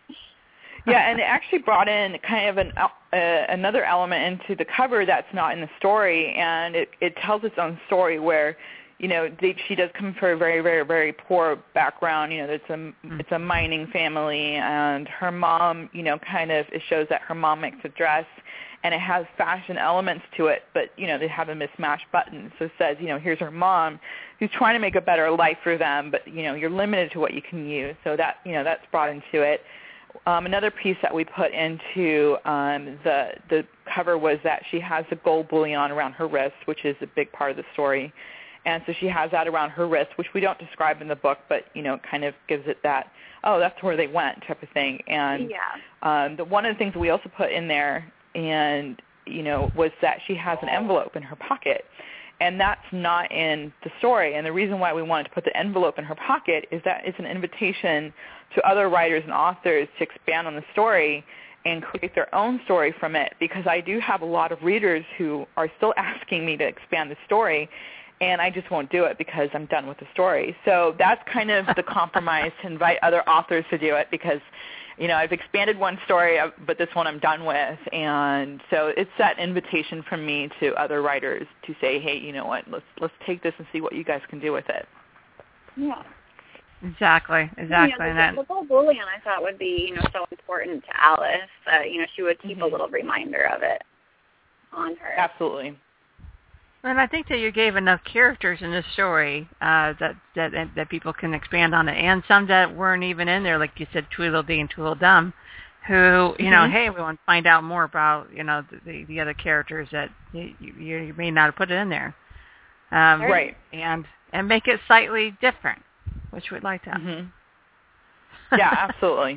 Yeah, and it actually brought in kind of an uh, another element into the cover that's not in the story, and it, it tells its own story where, you know, they, she does come from a very, very, very poor background. You know, it's a Mm. it's a mining family, and her mom, you know, kind of it shows that her mom makes a dress, and it has fashion elements to it, but you know, they have a mismatched button. So it says, you know, here's her mom who's trying to make a better life for them, but you know, you're limited to what you can use. So that, you know, that's brought into it. Um, another piece that we put into um, the the cover was that she has the gold bullion around her wrist, which is a big part of the story. And so she has that around her wrist, which we don't describe in the book, but, you know, it kind of gives it that, oh, that's where they went type of thing. And Yeah. um, the, one of the things we also put in there, and, you know, was that she has an envelope in her pocket. And that's not in the story. And the reason why we wanted to put the envelope in her pocket is that it's an invitation to other writers and authors to expand on the story and create their own story from it, because I do have a lot of readers who are still asking me to expand the story, and I just won't do it because I'm done with the story. So that's kind of the compromise, to invite other authors to do it, because, you know, I've expanded one story, but this one I'm done with. And so it's that invitation from me to other writers to say, hey, you know what, let's let's take this and see what you guys can do with it. Yeah. Exactly, exactly. Yeah, the, the whole bullion I thought would be, you know, so important to Alice that, you know, she would keep mm-hmm. a little reminder of it on her. Absolutely. And I think that you gave enough characters in this story uh, that, that that people can expand on it, and some that weren't even in there, like you said, Tweedledee and Tweedledum, who, you mm-hmm. know, hey, we want to find out more about, you know, the, the other characters that you, you, you may not have put it in there. Um, right. And, and make it slightly different, which we'd like to. Mm-hmm. Yeah, absolutely.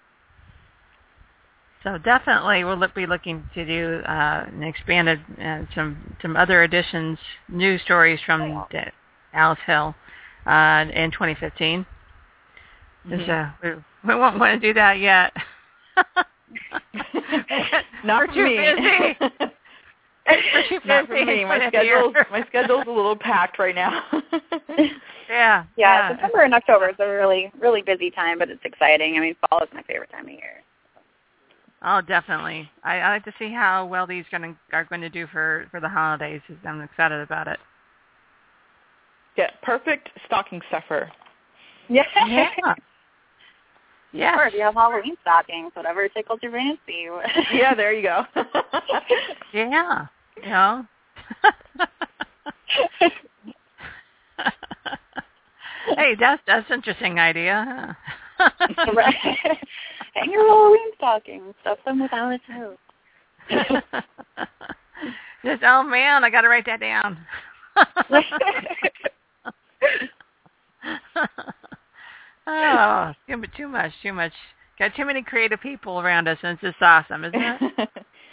So definitely we'll look, be looking to do uh, an expanded, uh, some some other editions, new stories from the Alice Hill uh, in twenty fifteen. Mm-hmm. So we, we won't want to do that yet. Not We're for too me. busy. We're too busy. Not for me. My schedule's, my schedule's a little packed right now. yeah, yeah. Yeah. September and October is a really, really busy time, but it's exciting. I mean, fall is my favorite time of year. Oh, definitely. I, I like to see how well these gonna, are going to do for, for the holidays. I'm excited about it. Yeah, perfect stocking stuffer. Yeah. Yeah. Yeah. Or if you have Halloween stockings, whatever tickles your fancy. Yeah, there you go. Yeah. You know. Hey, that's that's an interesting idea. Huh? Right. Hang your Halloween stockings. Stuff them with Alice Hill. Just, oh man, I got to write that down. Oh, too, too much, too much. Got too many creative people around us, and it's just awesome, isn't it?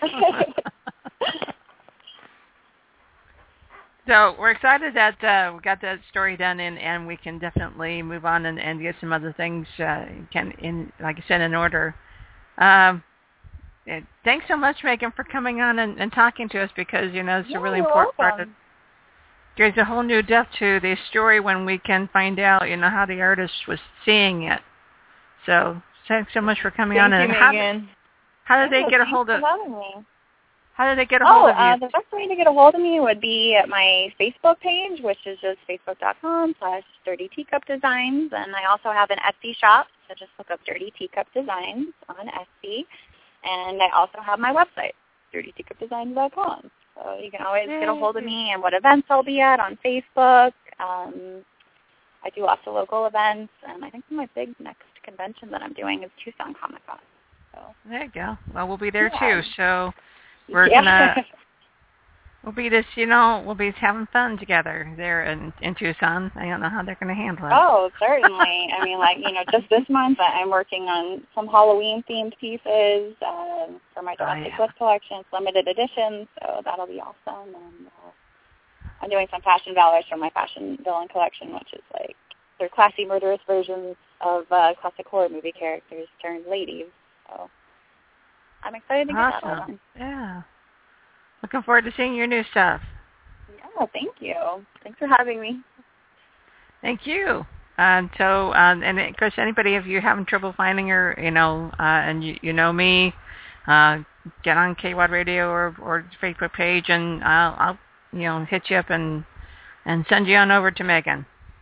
So we're excited that uh, we got that story done, and, and we can definitely move on and, and get some other things, uh, can in like I said, in order. Um, it, thanks so much, Megan, for coming on and, and talking to us, because you know it's yeah, a really you're important welcome. part of. There's a whole new depth to the story when we can find out, you know, how the artist was seeing it. So thanks so much for coming Thank on. you, and how, Megan. how did Yeah, they get a thanks hold of? for having me. How did they get a Oh, hold of you? uh, the best way to get a hold of me would be at my Facebook page, which is just facebook.com slash Dirty Teacup Designs. And I also have an Etsy shop, so just look up Dirty Teacup Designs on Etsy. And I also have my website, dirty teacup designs dot com. So you can always get a hold of me and what events I'll be at on Facebook. Um, I do lots of local events, and I think my big next convention that I'm doing is Tucson Comic Con. So there you go. Well, we'll be there yeah. too. So we're yeah. gonna we'll be just you know we'll be having fun together there in, in Tucson. I don't know how they're gonna handle it. Oh, certainly. I mean, like you know, just this month I'm working on some Halloween themed pieces um, for my domestic oh, yeah. bliss collection, it's limited edition. So that'll be awesome. And uh, I'm doing some fashion valors for my fashion villain collection, which is like they're classy, murderous versions of uh, classic horror movie characters turned ladies. So I'm excited to get awesome. that on. Yeah. Looking forward to seeing your new stuff. Yeah, thank you. Thanks for having me. Thank you. And so, um, and of course, anybody, if you're having trouble finding her, you know, uh, and you, you know me, uh, get on K W A D Radio or or Facebook page, and I'll, I'll, you know, hit you up and and send you on over to Megan.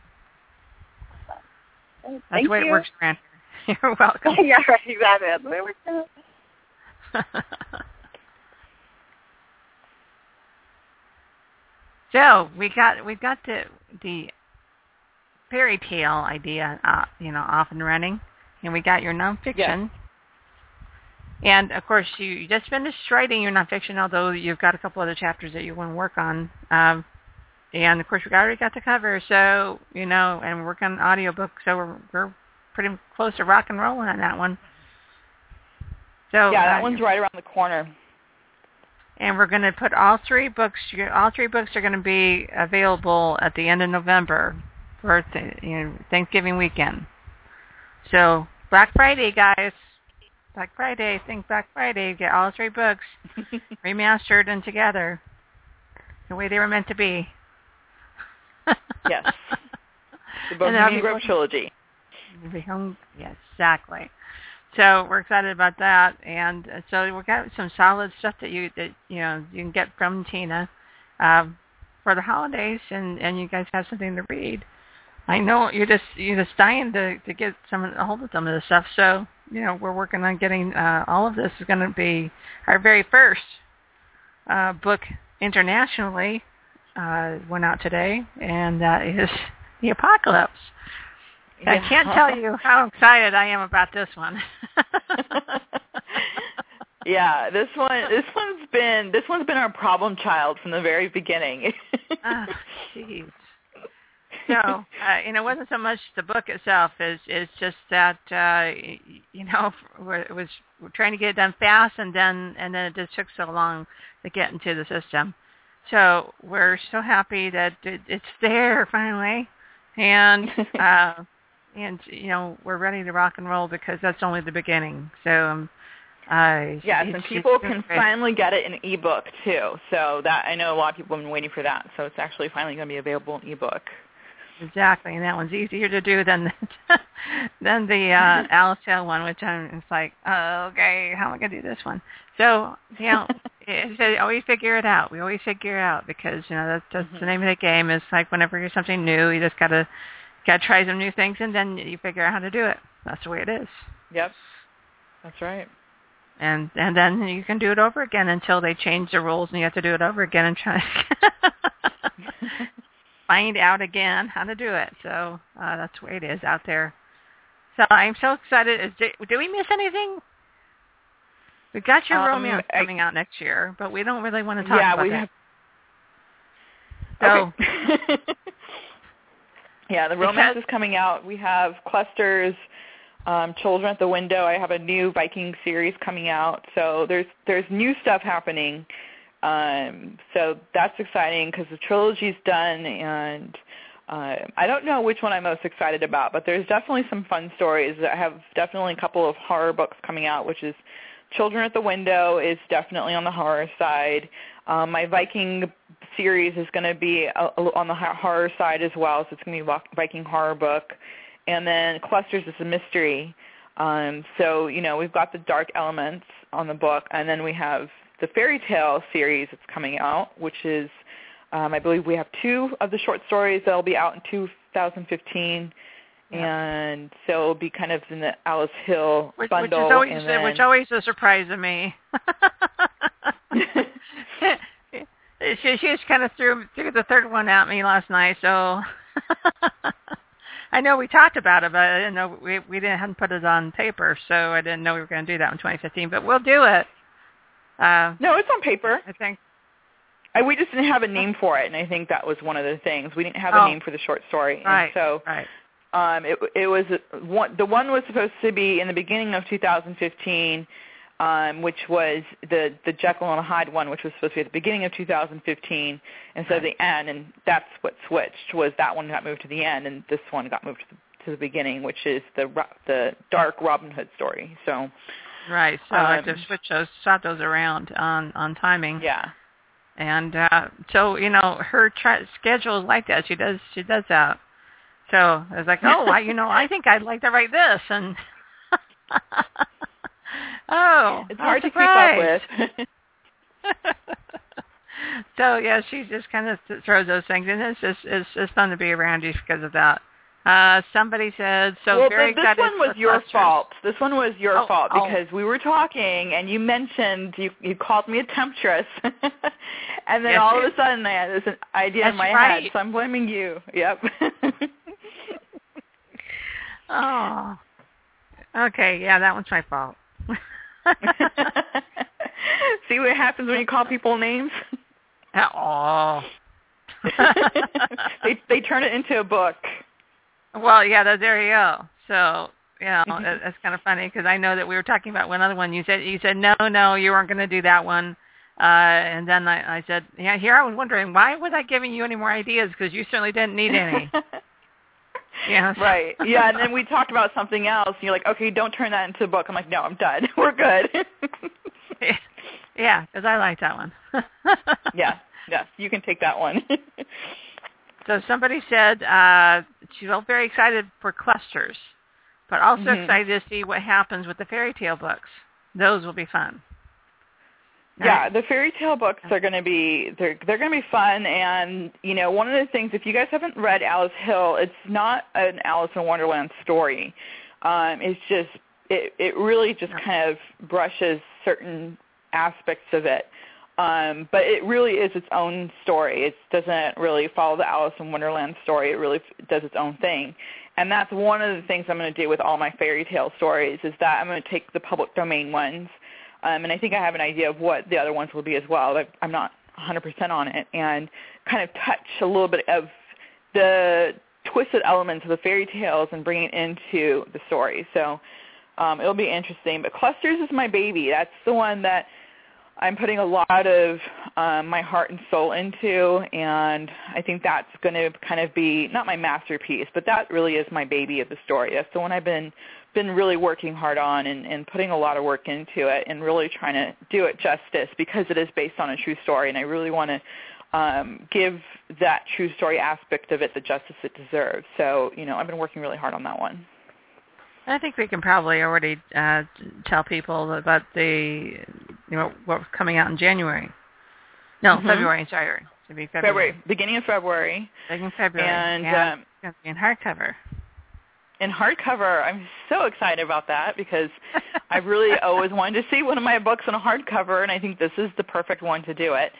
Thank That's the way you. it works around here. You're welcome. Yeah, right, exactly. That's the way it works out. So we got we got the the fairy tale idea, uh, you know, off and running, and we got your nonfiction. Yes. And of course, you just finished writing your nonfiction, although you've got a couple other chapters that you want to work on. Um, and of course, we already got the cover, so you know, and we're working on audiobook, so we're we're pretty close to rock and rolling on that one. So yeah, that uh, one's right around the corner. And we're going to put all three books. All three books are going to be available at the end of November for th- you know, Thanksgiving weekend. So Black Friday, guys, Black Friday, think Black Friday, get all three books remastered and together the way they were meant to be. Yes. The Bohemian Grove trilogy. Yes, exactly. So we're excited about that, and uh, so we've got some solid stuff that you that you know you can get from Tina um, for the holidays, and, and you guys have something to read. I know you're just you're just dying to, to get some a hold of some of this stuff. So you know we're working on getting uh, all of this is going to be our very first uh, book internationally. Uh, went out today, and that is The Apocalypse. Yeah. I can't tell you how excited I am about this one. Yeah, this one this one's been this one's been our problem child from the very beginning. Oh, jeez. So, uh, you know, it wasn't so much the book itself. It's, it's just that, uh, you know, we're, it was we're trying to get it done fast, and then and then it just took so long to get into the system. So we're so happy that it, it's there finally, and uh, and you know we're ready to rock and roll because that's only the beginning. So um, uh, yes, and people can great. finally get it in ebook too. So that I know a lot of people have been waiting for that. So it's actually finally going to be available in ebook. Exactly, and that one's easier to do than the, than the uh, Alice Hill one, which I'm it's like, oh, okay, how am I going to do this one? So, you know, it's, it's always figure it out. We always figure it out because, you know, that's, that's mm-hmm. the name of the game. It's like whenever you're something new, you just got to got to try some new things, and then you figure out how to do it. That's the way it is. Yep, that's right. And and then you can do it over again until they change the rules, and you have to do it over again and try find out again how to do it. So uh, that's the way it is out there. So I'm so excited. Is, did, did we miss anything? We got your um, romance I, coming out next year, but we don't really want to talk yeah, about we that. Have, so, okay. Yeah, the romance because, is coming out. We have Clusters, um, Children at the Window. I have a new Viking series coming out. So there's there's new stuff happening. Um, so that's exciting because the trilogy's done, and uh, I don't know which one I'm most excited about, but there's definitely some fun stories. I have definitely a couple of horror books coming out, which is Children at the Window is definitely on the horror side. Um, my Viking series is going to be a, a, on the horror side as well, so it's going to be a Viking horror book. And then Clusters is a mystery. Um, so, you know, we've got the dark elements on the book, and then we have the fairy tale series that's coming out, which is, um, I believe we have two of the short stories that will be out in two thousand fifteen, yeah. And so it'll be kind of in the Alice Hill which, bundle. Which is always, and then, which always a surprise to me. she, she just kind of threw, threw the third one at me last night, so I know we talked about it, but I didn't know we, we didn't hadn't put it on paper, so I didn't know we were going to do that in twenty fifteen, but we'll do it. Uh, no, it's on paper. I think. I, we just didn't have a name for it, and I think that was one of the things. We didn't have oh. a name for the short story. Right, and so right. um, it, it was one, the one was supposed to be in the beginning of two thousand fifteen, um, which was the, the Jekyll and Hyde one, which was supposed to be at the beginning of two thousand fifteen instead right. of the end, and that's what switched, was that one got moved to the end, and this one got moved to the, to the beginning, which is the the dark Robin Hood story. So. Right, so um, I have to switch those, swap those around on, on timing. Yeah. And uh, so, you know, her tra- schedule is like that. She does she does that. So I was like, oh, I, you know, I think I'd like to write this. And oh, it's hard to keep up with. So yeah, she just kind of throws those things, and it's just it's, it's fun to be around you because of that. Uh, somebody said, so well, very this excited one was for your Clusters. fault. This one was your oh, fault oh. because we were talking and you mentioned, you, you called me a temptress. And then yes, all of a sudden I had this idea That's in my right. head, so I'm blaming you. Yep. Oh. Okay, yeah, that one's my fault. See what happens when you call people names? Oh. they they turn it into a book. Well, yeah, that, there you go. So, you know, it, it's kind of funny because I know that we were talking about one other one. You said, you said, no, no, you weren't going to do that one. Uh, and then I, I said, yeah, here I was wondering, why was I giving you any more ideas? Because you certainly didn't need any. Yeah. Right. Yeah, and then we talked about something else, and you're like, okay, don't turn that into a book. I'm like, no, I'm done. We're good. Yeah, because I like that one. Yeah, yes, you can take that one. So somebody said uh, she felt very excited for clusters, but also Mm-hmm. excited to see what happens with the fairy tale books. Those will be fun. Yeah, Right. the fairy tale books are going to be they're they're going to be fun, and you know, one of the things, if you guys haven't read Alice Hill, it's not an Alice in Wonderland story. Um, it's just it it really just kind of brushes certain aspects of it, um, but it really is its own story. It doesn't really follow the Alice in Wonderland story. It really does its own thing, and that's one of the things I'm going to do with all my fairy tale stories. Is that I'm going to take the public domain ones. Um, and I think I have an idea of what the other ones will be as well. I'm not one hundred percent on it, and kind of touch a little bit of the twisted elements of the fairy tales and bring it into the story. So um, it'll be interesting. But Clusters is my baby. That's the one that I'm putting a lot of um, my heart and soul into, and I think that's going to kind of be not my masterpiece, but that really is my baby of the story. That's the one I've been been really working hard on and, and putting a lot of work into it and really trying to do it justice because it is based on a true story, and I really want to um, give that true story aspect of it the justice it deserves. So, you know, I've been working really hard on that one. I think we can probably already uh, tell people about the, you know, what's coming out in January. No, Mm-hmm. February, sorry. It should be February. February, beginning of February. Beginning of February. And, yeah, um, it's going to be in hardcover. In hardcover, I'm so excited about that because I've really always wanted to see one of my books in a hardcover, and I think this is the perfect one to do it.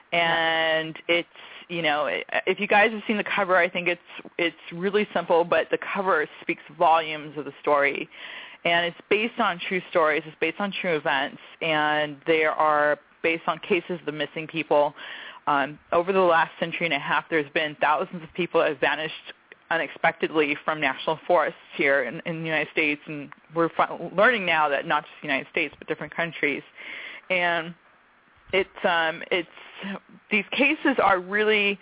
And yeah. It's, you know, if you guys have seen the cover, I think it's it's really simple, but the cover speaks volumes of the story. And it's based on true stories. It's based on true events, and they are based on cases of the missing people. Um, over the last century and a half, there's been thousands of people that have vanished unexpectedly from national forests here in, in the United States, and we're learning now that not just the United States but different countries. And it's um, it's these cases are really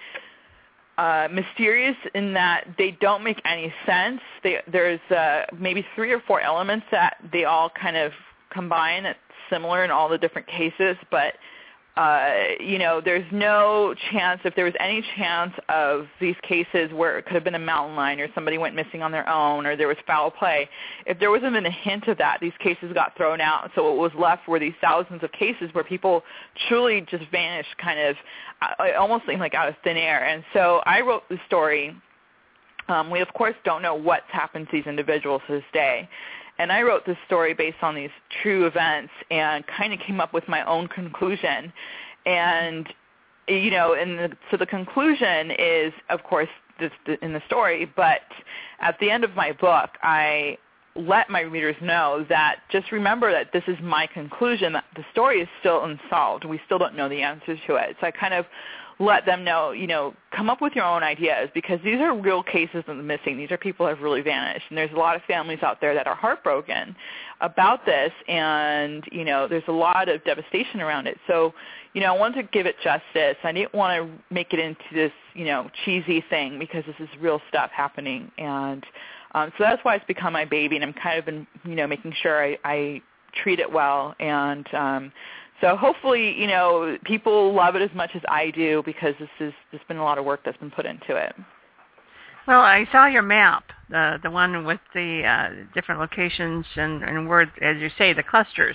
uh, mysterious in that they don't make any sense. They, there's uh, maybe three or four elements that they all kind of combine that's similar in all the different cases, but Uh, you know, there's no chance, if there was any chance of these cases where it could have been a mountain lion or somebody went missing on their own or there was foul play, if there wasn't been a hint of that, these cases got thrown out. So what was left were these thousands of cases where people truly just vanished kind of uh, almost like out of thin air. And so I wrote the story. Um, we, of course, don't know what's happened to these individuals to this day. And I wrote this story based on these true events and kind of came up with my own conclusion. And, you know, and the, so the conclusion is, of course, this, in the story, but at the end of my book, I let my readers know that just remember that this is my conclusion, that the story is still unsolved. We still don't know the answers to it. So I kind of let them know, you know, come up with your own ideas because these are real cases of the missing. These are people who have really vanished. And there's a lot of families out there that are heartbroken about this. And, you know, there's a lot of devastation around it. So, you know, I wanted to give it justice. I didn't want to make it into this, you know, cheesy thing because this is real stuff happening. And um, so that's why it's become my baby. And I'm kind of been, you know, making sure I, I treat it well. And um So hopefully, you know, people love it as much as I do because this is there's been a lot of work that's been put into it. Well, I saw your map, the the one with the uh, different locations and, and where, as you say, the clusters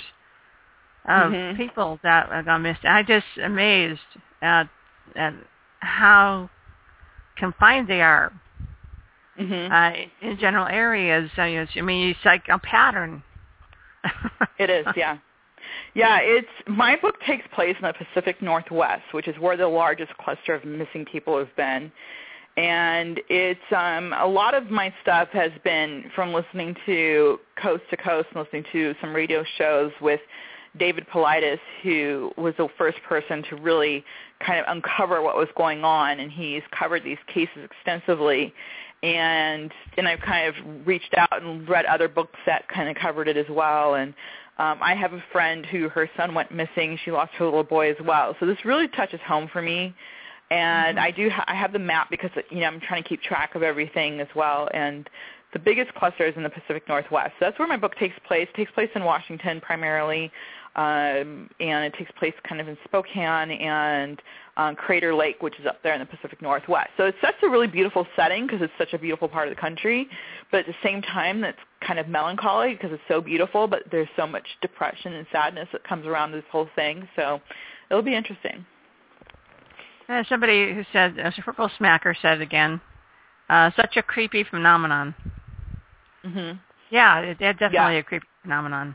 of mm-hmm. people that are gone missing. I just amazed at at how confined they are mm-hmm. uh, in general areas. I mean, it's like a pattern. It is, yeah. Yeah, it's my book takes place in the Pacific Northwest, which is where the largest cluster of missing people have been. And it's um, a lot of my stuff has been from listening to Coast to Coast and listening to some radio shows with David Paulides, who was the first person to really kind of uncover what was going on, and he's covered these cases extensively. And and I've kind of reached out and read other books that kind of covered it as well. And Um, I have a friend who her son went missing. She lost her little boy as well. So this really touches home for me. And Mm-hmm. I do ha- I have the map because, you know, I'm trying to keep track of everything as well. And the biggest cluster is in the Pacific Northwest. So that's where my book takes place. It takes place in Washington primarily, um, and it takes place kind of in Spokane and um, Crater Lake, which is up there in the Pacific Northwest. So it's such a really beautiful setting because it's such a beautiful part of the country, but at the same time that's kind of melancholy because it's so beautiful, but there's so much depression and sadness that comes around this whole thing. So it'll be interesting. Uh, somebody who said, uh, Purple Smacker said again, uh, such a creepy phenomenon. Mm-hmm. Yeah, it, it's definitely Yeah. a creepy phenomenon.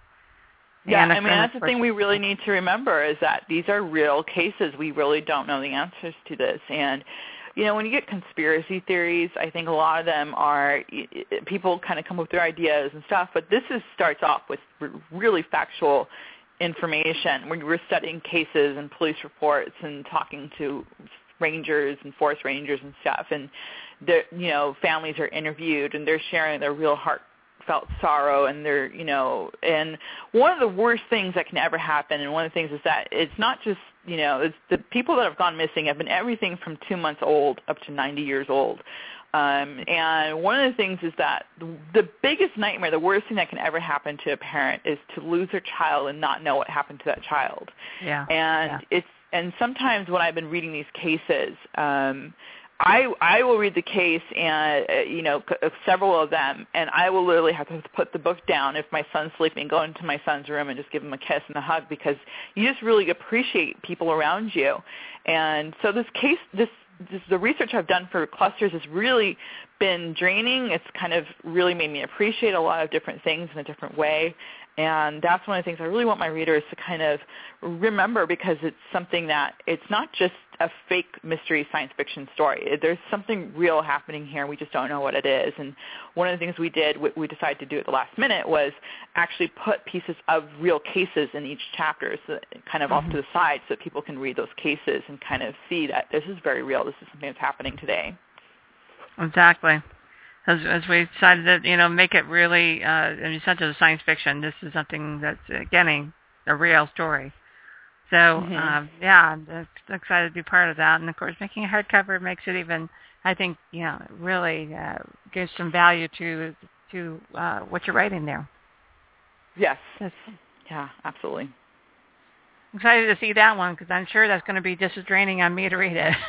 Yeah, And I mean, and that's the thing we really need to remember is that these are real cases. We really don't know the answers to this. And, you know, when you get conspiracy theories, I think a lot of them are, people kind of come up with their ideas and stuff, but this is starts off with really factual information when we're studying cases and police reports and talking to rangers and forest rangers and stuff, and the you know families are interviewed and they're sharing their real heartfelt sorrow, and they're you know and one of the worst things that can ever happen, and one of the things is that it's not just you know it's the people that have gone missing have been everything from two months old up to ninety years old. Um, and one of the things is that the biggest nightmare, the worst thing that can ever happen to a parent is to lose their child and not know what happened to that child. Yeah. And yeah. it's and sometimes when I've been reading these cases, um, I I will read the case and uh, you know c- several of them, and I will literally have to put the book down if my son's sleeping, go into my son's room and just give him a kiss and a hug, because you just really appreciate people around you. And so this case, this. This, the research I've done for clusters has really been draining. It's kind of really made me appreciate a lot of different things in a different way. And that's one of the things I really want my readers to kind of remember, because it's something that it's not just a fake mystery science fiction story. There's something real happening here. We just don't know what it is. And one of the things we did, we decided to do at the last minute, was actually put pieces of real cases in each chapter, so kind of mm-hmm. off to the side, so that people can read those cases and kind of see that this is very real. This is something that's happening today. Exactly. As, as we decided to, you know, make it really, uh, I mean, it's not just science fiction. This is something that's, uh, getting a real story. So, mm-hmm. um, yeah, I'm excited to be part of that. And, of course, making a hardcover makes it even, I think, you know, really uh, gives some value to to uh, what you're writing there. Yes. That's, yeah, absolutely. Excited to see that one, because I'm sure that's going to be just as draining on me to read it.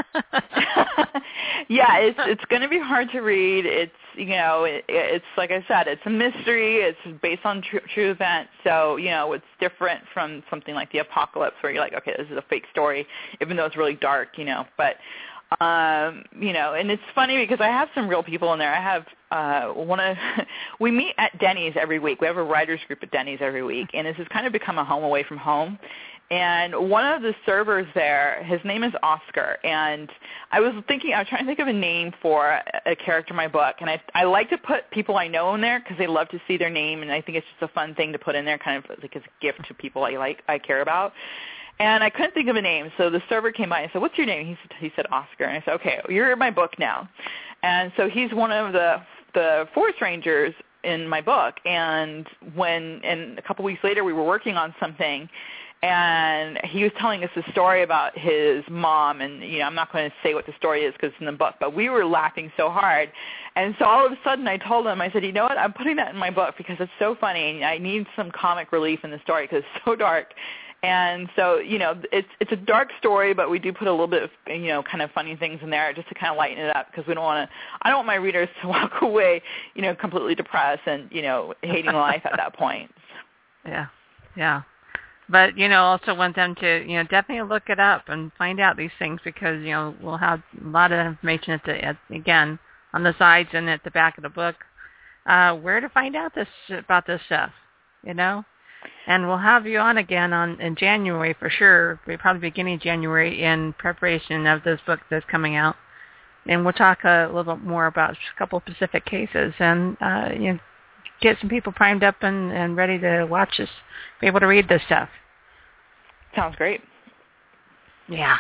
Yeah, it's it's going to be hard to read. It's you know it, it's like I said, it's a mystery. It's based on true, true events, so you know it's different from something like the apocalypse, where you're like, okay, this is a fake story, even though it's really dark, you know. But um, you know, and it's funny because I have some real people in there. I have uh, one of we meet at Denny's every week. We have a writers group at Denny's every week, and this has kind of become a home away from home. And one of the servers there, his name is Oscar, and I was thinking, I was trying to think of a name for a character in my book, and I I like to put people I know in there because they love to see their name, and I think it's just a fun thing to put in there, kind of like as a gift to people I like, I care about. And I couldn't think of a name, so the server came by and said, "What's your name?" He said, he said Oscar, and I said, "Okay, you're in my book now." And so he's one of the the forest rangers in my book, and when and a couple weeks later we were working on something. And he was telling us a story about his mom, and you know, I'm not going to say what the story is because it's in the book, but we were laughing so hard. And so all of a sudden I told him, I said, you know what, I'm putting that in my book because it's so funny, and I need some comic relief in the story because it's so dark. And so, you know, it's it's a dark story, but we do put a little bit of, you know, kind of funny things in there just to kind of lighten it up, because we don't want to, I don't want my readers to walk away, you know, completely depressed and, you know, hating life at that point. Yeah, yeah. But, you know, also want them to, you know, definitely look it up and find out these things, because, you know, we'll have a lot of information at the, at, again, on the sides and at the back of the book, uh, where to find out this about this stuff, you know. And we'll have you on again on in January for sure, probably beginning of January, in preparation of this book that's coming out. And we'll talk a little bit more about a couple of specific cases and, uh, you know, get some people primed up and, and ready to watch this, be able to read this stuff. Sounds great. Yeah.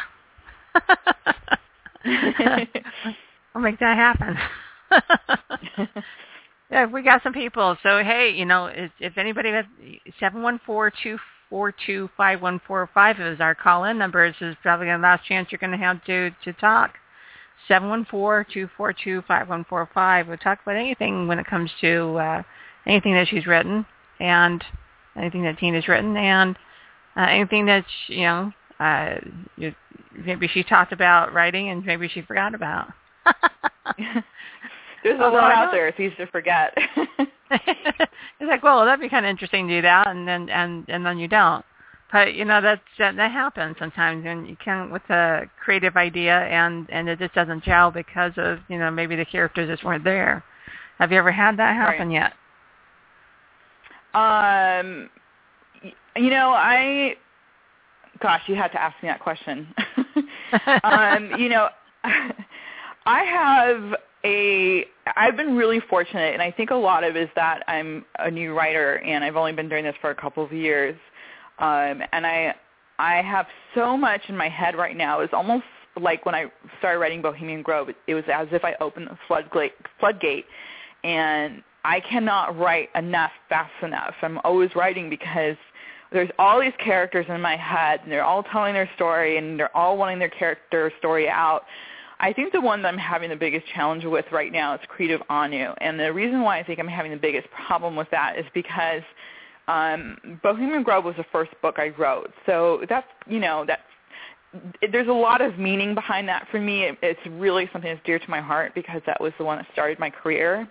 I'll make that happen. Yeah, we got some people. So, hey, you know, if, if anybody has seven one four, two four two five one four five is our call-in number. This is probably the last chance you're going to have to, to talk. seven one four, two four two, five one four five. We'll talk about anything when it comes to uh, anything that she's written and anything that Tina's written and uh, anything that, you know, uh, you, maybe she talked about writing and maybe she forgot about. There's a Although lot out there. It's easy to forget. It's like, well, that'd be kind of interesting to do that, and then and, and then you don't. But you know that that, that happens sometimes, and you can with a creative idea, and, and it just doesn't gel because of you know maybe the characters just weren't there. Have you ever had that happen right. yet? Um, you know, I, gosh, you had to ask me that question. um, you know, I have a, I've been really fortunate, and I think a lot of it is that I'm a new writer, and I've only been doing this for a couple of years, um, and I, I have so much in my head right now. It's almost like when I started writing Bohemian Grove, it was as if I opened the floodgate, floodgate, and I cannot write enough fast enough. I'm always writing because there's all these characters in my head, and they're all telling their story, and they're all wanting their character story out. I think the one that I'm having the biggest challenge with right now is Creative Anu, and the reason why I think I'm having the biggest problem with that is because um, Bohemian Grove was the first book I wrote. So that's, you know, that's, there's a lot of meaning behind that for me. It, it's really something that's dear to my heart because that was the one that started my career.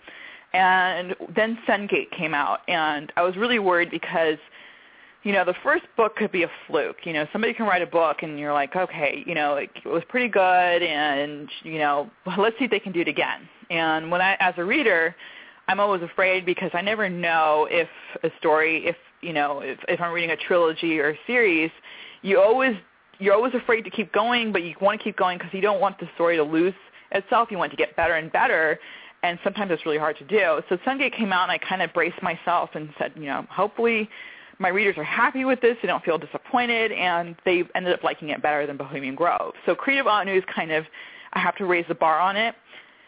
And then Sungate came out, and I was really worried because you know, the first book could be a fluke. You know, somebody can write a book and you're like, okay, you know, it, it was pretty good and, you know, let's see if they can do it again. And when I, as a reader, I'm always afraid because I never know if a story, if, you know, if, if I'm reading a trilogy or a series, you always, you're always afraid to keep going, but you want to keep going because you don't want the story to lose itself. You want it to get better and better. And sometimes it's really hard to do. So Sungate came out and I kind of braced myself and said, you know, hopefully my readers are happy with this. They don't feel disappointed, and they ended up liking it better than Bohemian Grove. So Creative Anu is kind of, I have to raise the bar on it.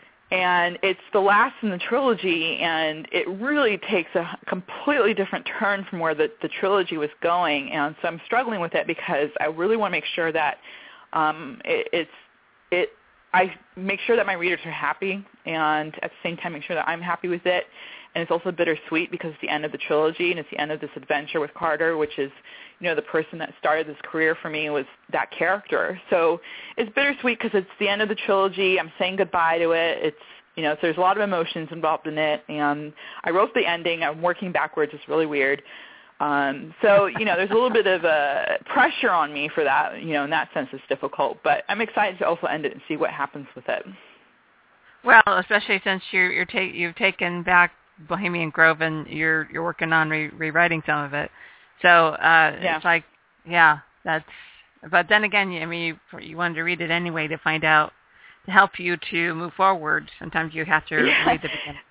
And it's the last in the trilogy, and it really takes a completely different turn from where the, the trilogy was going. And so I'm struggling with it because I really want to make sure that um, it, it's it. I make sure that my readers are happy, and at the same time make sure that I'm happy with it. And it's also bittersweet because it's the end of the trilogy, and it's the end of this adventure with Carter, which is, you know, the person that started this career for me was that character. So it's bittersweet because it's the end of the trilogy. I'm saying goodbye to it. It's, you know, so there's a lot of emotions involved in it. And I wrote the ending. I'm working backwards. It's really weird. Um, so, you know, there's a little bit of a pressure on me for that. You know, in that sense it's difficult. But I'm excited to also end it and see what happens with it. Well, especially since you're, you're ta- you've taken back Bohemian Grove and you're you're working on re- rewriting some of it, so uh, yeah. it's like, yeah, that's. But then again, I mean, you, you wanted to read it anyway to find out, to help you to move forward. Sometimes you have to yeah. read the beginning.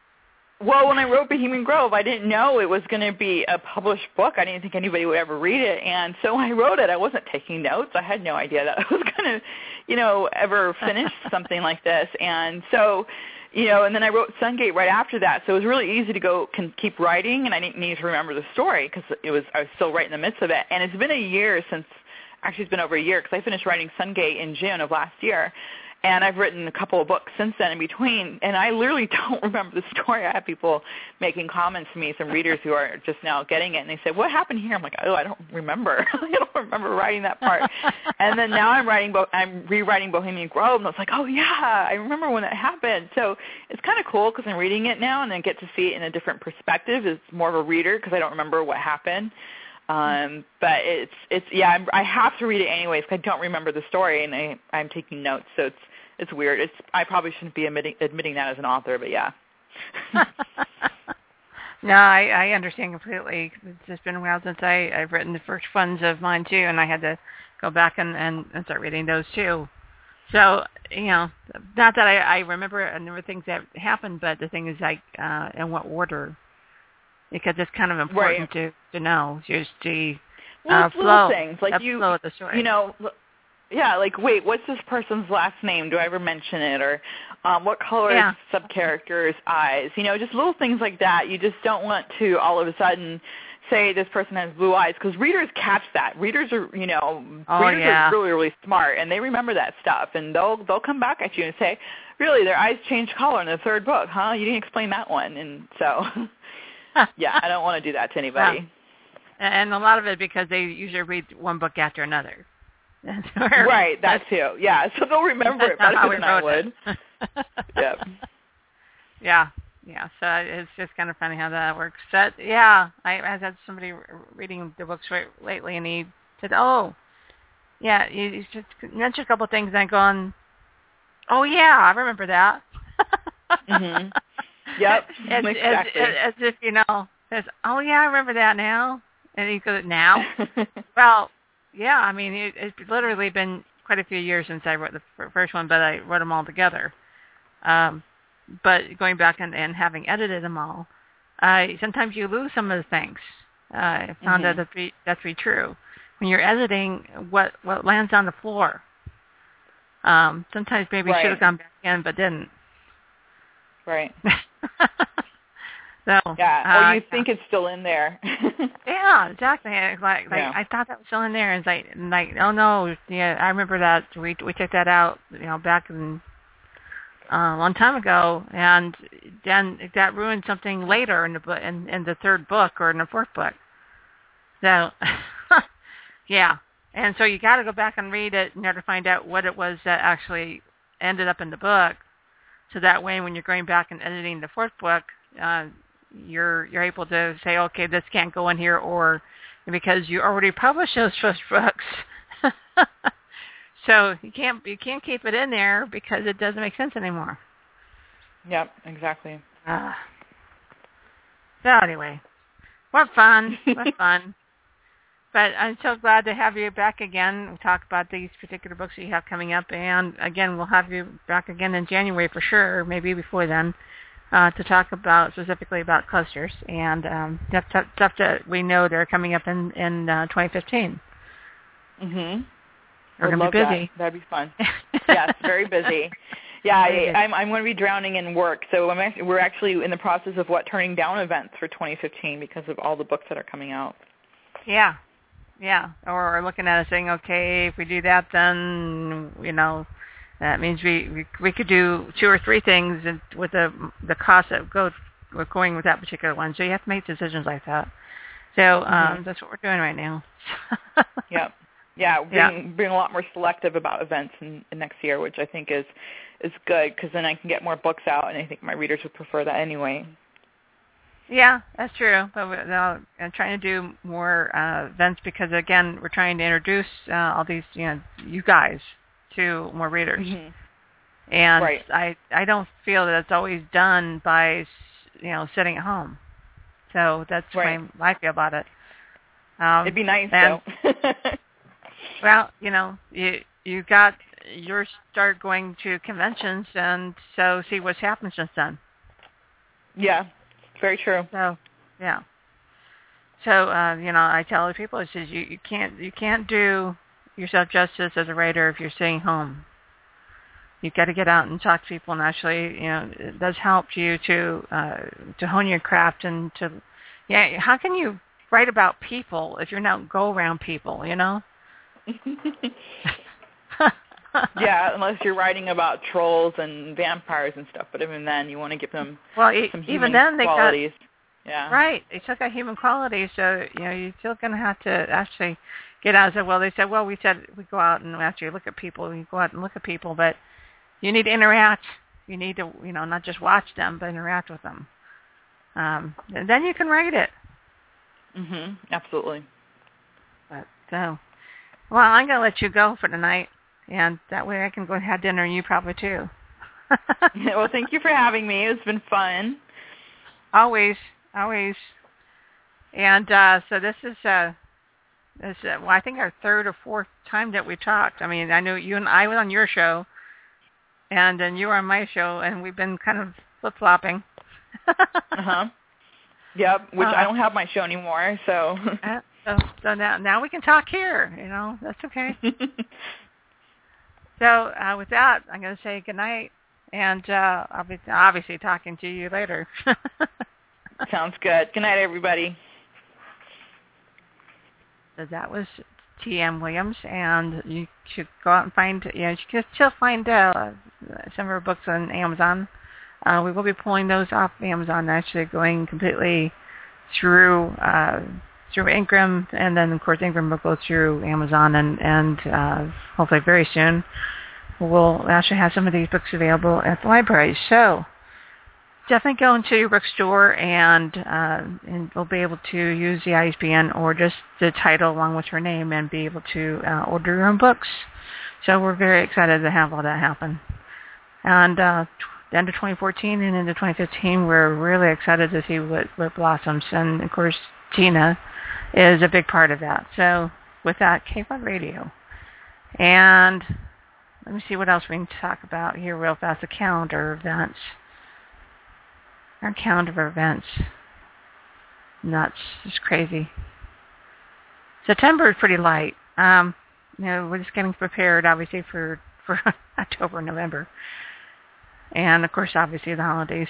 Well, when I wrote Bohemian Grove, I didn't know it was going to be a published book. I didn't think anybody would ever read it, and so when I wrote it, I wasn't taking notes. I had no idea that I was going to, you know, ever finish something like this, and so. You know, and then I wrote Sungate right after that, so it was really easy to go can keep writing, and I didn't need to remember the story because it was I was still right in the midst of it. And it's been a year since, actually it's been over a year because I finished writing Sungate in June of last year, and I've written a couple of books since then in between, and I literally don't remember the story. I have people making comments to me, some readers who are just now getting it, and they say, what happened here? I'm like, oh, I don't remember. I don't remember writing that part. And then now I'm writing, Bo- I'm rewriting Bohemian Grove, and I was like, oh, yeah, I remember when that happened. So it's kind of cool because I'm reading it now and then get to see it in a different perspective as more of a reader because I don't remember what happened. Um, but it's, it's yeah, I'm, I have to read it anyways because I don't remember the story, and I, I'm taking notes, so it's it's weird. It's I probably shouldn't be admitting, admitting that as an author, but yeah. No, I, I understand completely. It's just been a while since I, I've written the first ones of mine, too, and I had to go back and, and, and start reading those, too. So, you know, not that I, I remember a number of things that happened, but the thing is, like, uh, in what order. Because it's kind of important right. to, to know, just the well, uh, flow, things. Like the you, flow of the story. You know, yeah, like, wait, what's this person's last name? Do I ever mention it? Or um, what color yeah. is sub-character's eyes? You know, just little things like that. You just don't want to all of a sudden say this person has blue eyes, because readers catch that. Readers are, you know, oh, readers yeah. are really, really smart, and they remember that stuff, and they'll they'll come back at you and say, really, their eyes changed color in the third book, huh? You didn't explain that one. And so, yeah, I don't want to do that to anybody. Yeah. And a lot of it because they usually read one book after another. Right, that too. Yeah, so they'll remember it better than I would. Yep. Yeah, yeah. So it's just kind of funny how that works. But yeah, I, I had somebody reading the books right, lately, and he said, "Oh, yeah, you, you just mentioned a couple of things," and I'm going, "Oh yeah, I remember that." Mhm. Yep. As, exactly. As, as if you know, as, "Oh yeah, I remember that now," and he goes, "Now?" Well, yeah. I mean, it, it's literally been quite a few years since I wrote the first one, but I wrote them all together. Um, but going back and, and having edited them all, uh, sometimes you lose some of the things. Uh, I found mm-hmm. that to be, that to be true. When you're editing, what, what lands on the floor. Um, sometimes maybe right. should have gone back in, but didn't. Right. so, yeah, or you uh, think it's still in there. Yeah, exactly. Like, like yeah. I thought that was still in there, and it's like, like, oh no, yeah, I remember that we we took that out, you know, back in uh, a long time ago, and then that ruined something later in the book, in, in the third book or in the fourth book. So, yeah, and so you got to go back and read it in order to find out what it was that actually ended up in the book, so that way when you're going back and editing the fourth book, uh, you're you're able to say, okay, this can't go in here, or because you already published those first books, so you can't you can't keep it in there because it doesn't make sense anymore. Yep, exactly. Uh, so anyway, what fun, what fun. But I'm so glad to have you back again. We'll talk about these particular books that you have coming up, and again, we'll have you back again in January for sure, maybe before then. Uh, to talk about specifically about clusters and um, stuff, stuff that we know they're coming up in in uh, twenty fifteen. Mhm. We're gonna be busy. That. That'd be fun. Yes, very busy. Yeah, very I, I'm I'm going to be drowning in work. So I'm actually, we're actually in the process of what turning down events for twenty fifteen because of all the books that are coming out. Yeah, yeah. Or looking at it saying, okay, if we do that, then you know. That means we, we we could do two or three things and with the the cost that goes with going with that particular one. So you have to make decisions like that. So um, mm-hmm. that's what we're doing right now. yeah, yeah, being yeah. being a lot more selective about events in, in next year, which I think is is good because then I can get more books out, and I think my readers would prefer that anyway. Yeah, that's true. But we're now I'm trying to do more uh, events because again, we're trying to introduce uh, all these you know you guys. To more readers, mm-hmm. and right. I I don't feel that it's always done by you know sitting at home, so that's right. the way I feel about it. Um, It'd be nice and, though. Well, you know you you got your start going to conventions, and so see what's happened since then. Yeah, very true. So yeah, so uh, you know I tell other people it says you, you can't you can't do yourself justice as a writer if you're staying home. You've got to get out and talk to people, and actually, you know, it does help you to uh, to hone your craft and to, yeah. How can you write about people if you're not go around people? You know. Yeah, unless you're writing about trolls and vampires and stuff. But even then, you want to give them well, some even human then they qualities. Got, yeah. Right. They still got human qualities, so you know you're still going to have to actually. Get out and say, well, they said, well, we said we go out and actually look at people. We go out and look at people, but you need to interact. You need to, you know, not just watch them, but interact with them. Um, and then you can write it. Mhm. Absolutely. But so, well, I'm gonna let you go for tonight, and that way I can go and have dinner, and you probably too. Well, thank you for having me. It's been fun. Always, always. And uh, so this is. Uh, This, uh, well, I think our third or fourth time that we talked. I mean, I know you and I was on your show, and then you were on my show, and we've been kind of flip-flopping. uh-huh. Yep, which uh, I don't have my show anymore, so. uh, so so now, now we can talk here, you know. That's okay. So uh, with that, I'm going to say goodnight, and uh, I'll be obviously talking to you later. Sounds good. Good night, everybody. that was T M Williams, and you should go out and find, you know, you can still find uh, some of her books on Amazon. Uh, we will be pulling those off Amazon, actually going completely through uh, through Ingram, and then of course Ingram will go through Amazon, and and uh, hopefully very soon we'll actually have some of these books available at the library. So definitely go into your bookstore, and uh, and we'll be able to use the I S B N or just the title along with her name and be able to uh, order your own books. So we're very excited to have all that happen. And uh, the end of twenty fourteen and into twenty fifteen, we're really excited to see what, what blossoms. And, of course, Tina is a big part of that. So with that, K F I V Radio. And let me see what else we can talk about here real fast. The calendar events. Our calendar of events. Nuts. It's crazy. September is pretty light. Um, you know, we're just getting prepared, obviously, for, for October and November. And, of course, obviously, the holidays.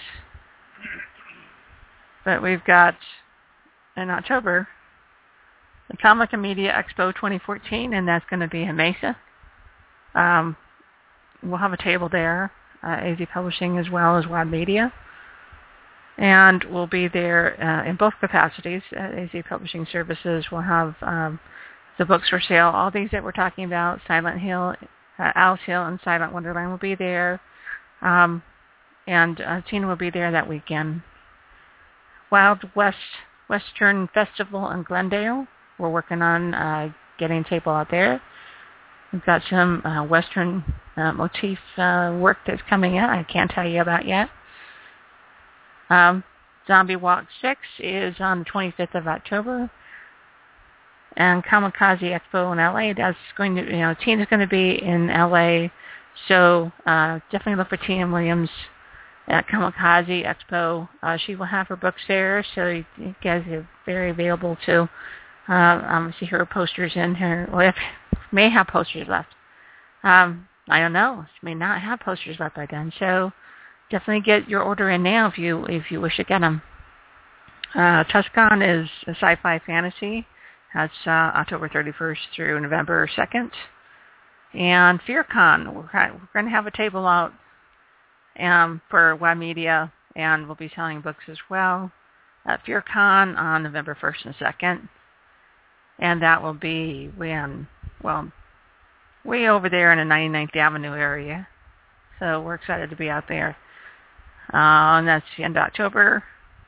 But we've got, in October, the Comic and Media Expo twenty fourteen, and that's going to be in Mesa. Um, we'll have a table there, uh, A Z Publishing as well as Web Media. And we'll be there uh, in both capacities. At A Z Publishing Services, we'll have um, the books for sale. All these that we're talking about, Silent Hill, uh, Alice Hill, and Silent Wonderland will be there. Um, and uh, Tina will be there that weekend. Wild West Western Festival in Glendale. We're working on uh, getting a table out there. We've got some uh, Western uh, motif uh, work that's coming out I can't tell you about yet. Um, Zombie Walk six is on the twenty-fifth of October. And Kamikaze Expo in L A, that's going to, you know, Tina's going to be in L A, so uh, definitely look for Tina Williams at Kamikaze Expo. Uh, she will have her books there, so you, you guys are very available to uh, um, see her posters in her, well, if, may have posters left. Um, I don't know. She may not have posters left by then, so definitely get your order in now if you if you wish to get them. Uh, Tuscan is a sci-fi fantasy. That's uh, October thirty-first through November second. And FearCon, we're, we're going to have a table out um, for Web Media, and we'll be selling books as well at FearCon on November first and second. And that will be when, well, way over there in the ninety-ninth Avenue area. So we're excited to be out there. Uh, and that's the end of October.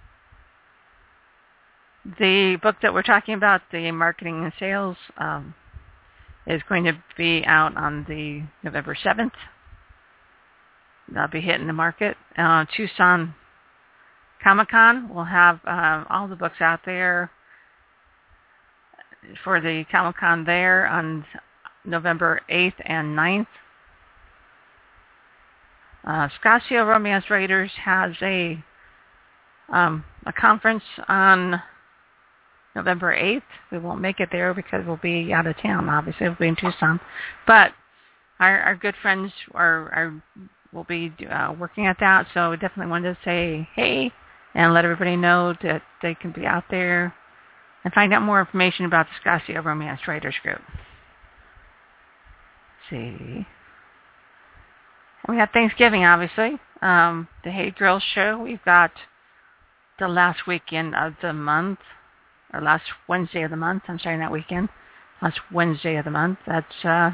The book that we're talking about, the Marketing and Sales, um, is going to be out on the November seventh. That'll be hitting the market. Uh, Tucson Comic-Con will have um, all the books out there for the Comic-Con there on November eighth and ninth. Uh, Scottsdale Romance Writers has a um, a conference on November eighth. We won't make it there because we'll be out of town, obviously. We'll be in Tucson. But our, our good friends are, are will be uh, working at that, so we definitely wanted to say hey and let everybody know that they can be out there and find out more information about the Scottsdale Romance Writers Group. Let's see. We have Thanksgiving, obviously. Um, the Hay Girls Show. We've got the last weekend of the month, or last Wednesday of the month. I'm sorry, not weekend. Last Wednesday of the month. That's, uh,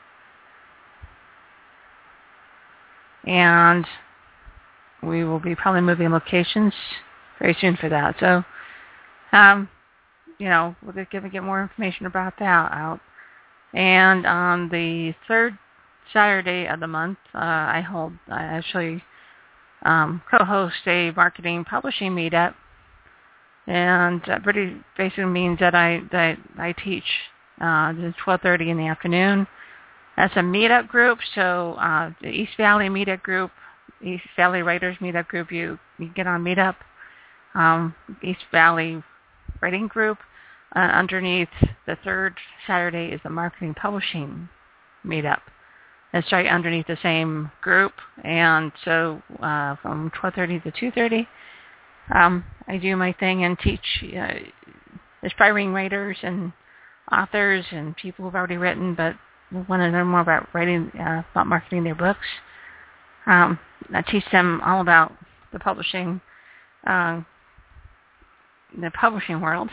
and we will be probably moving locations very soon for that. So, um, you know, we're going to get more information about that out. And on the third Saturday of the month, uh, I hold, I actually um, co-host a marketing publishing meetup, and that pretty basically means that I that I teach uh, at twelve thirty in the afternoon. That's a meetup group, so uh, the East Valley Meetup Group, East Valley Writers Meetup Group, you, you get on Meetup, um, East Valley Writing Group. Uh, underneath the third Saturday is the Marketing Publishing Meetup. It's right underneath the same group, and so uh, from twelve thirty to two thirty, um, I do my thing and teach uh, aspiring writers and authors and people who've already written but want to learn more about writing, uh, about marketing their books. Um, I teach them all about the publishing, uh, the publishing world,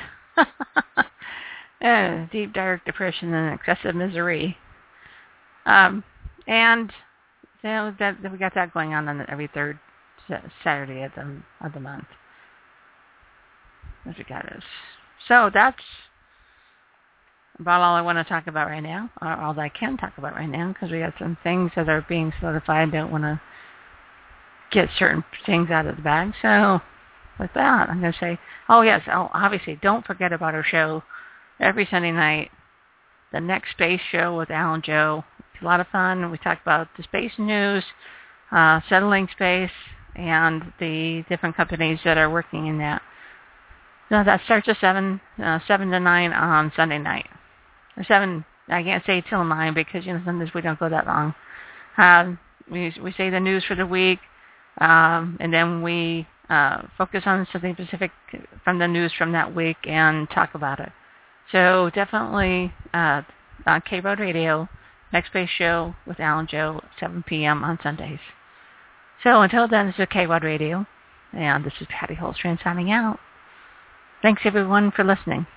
uh, deep, dark depression and excessive misery. Um, and you know, that, that we got that going on, on every third Saturday of the of the month. As we got it. So that's about all I want to talk about right now, or all that I can talk about right now, because we got some things that are being solidified. I don't want to get certain things out of the bag. So with that, I'm going to say, oh yes, oh, obviously don't forget about our show every Sunday night, the Next Space Show with Al and Joe. It's a lot of fun. We talk about the space news, uh, settling space, and the different companies that are working in that. So that starts at seven, uh, seven to nine on Sunday night. Or seven, I can't say till nine because you know sometimes we don't go that long. Um, we we say the news for the week, um, and then we uh, focus on something specific from the news from that week and talk about it. So definitely uh, on K-Road Radio, Next Space Show with Al and Joe, seven p.m. on Sundays. So until then, this is K-Road Radio, and this is Patty Holstrand signing out. Thanks everyone for listening.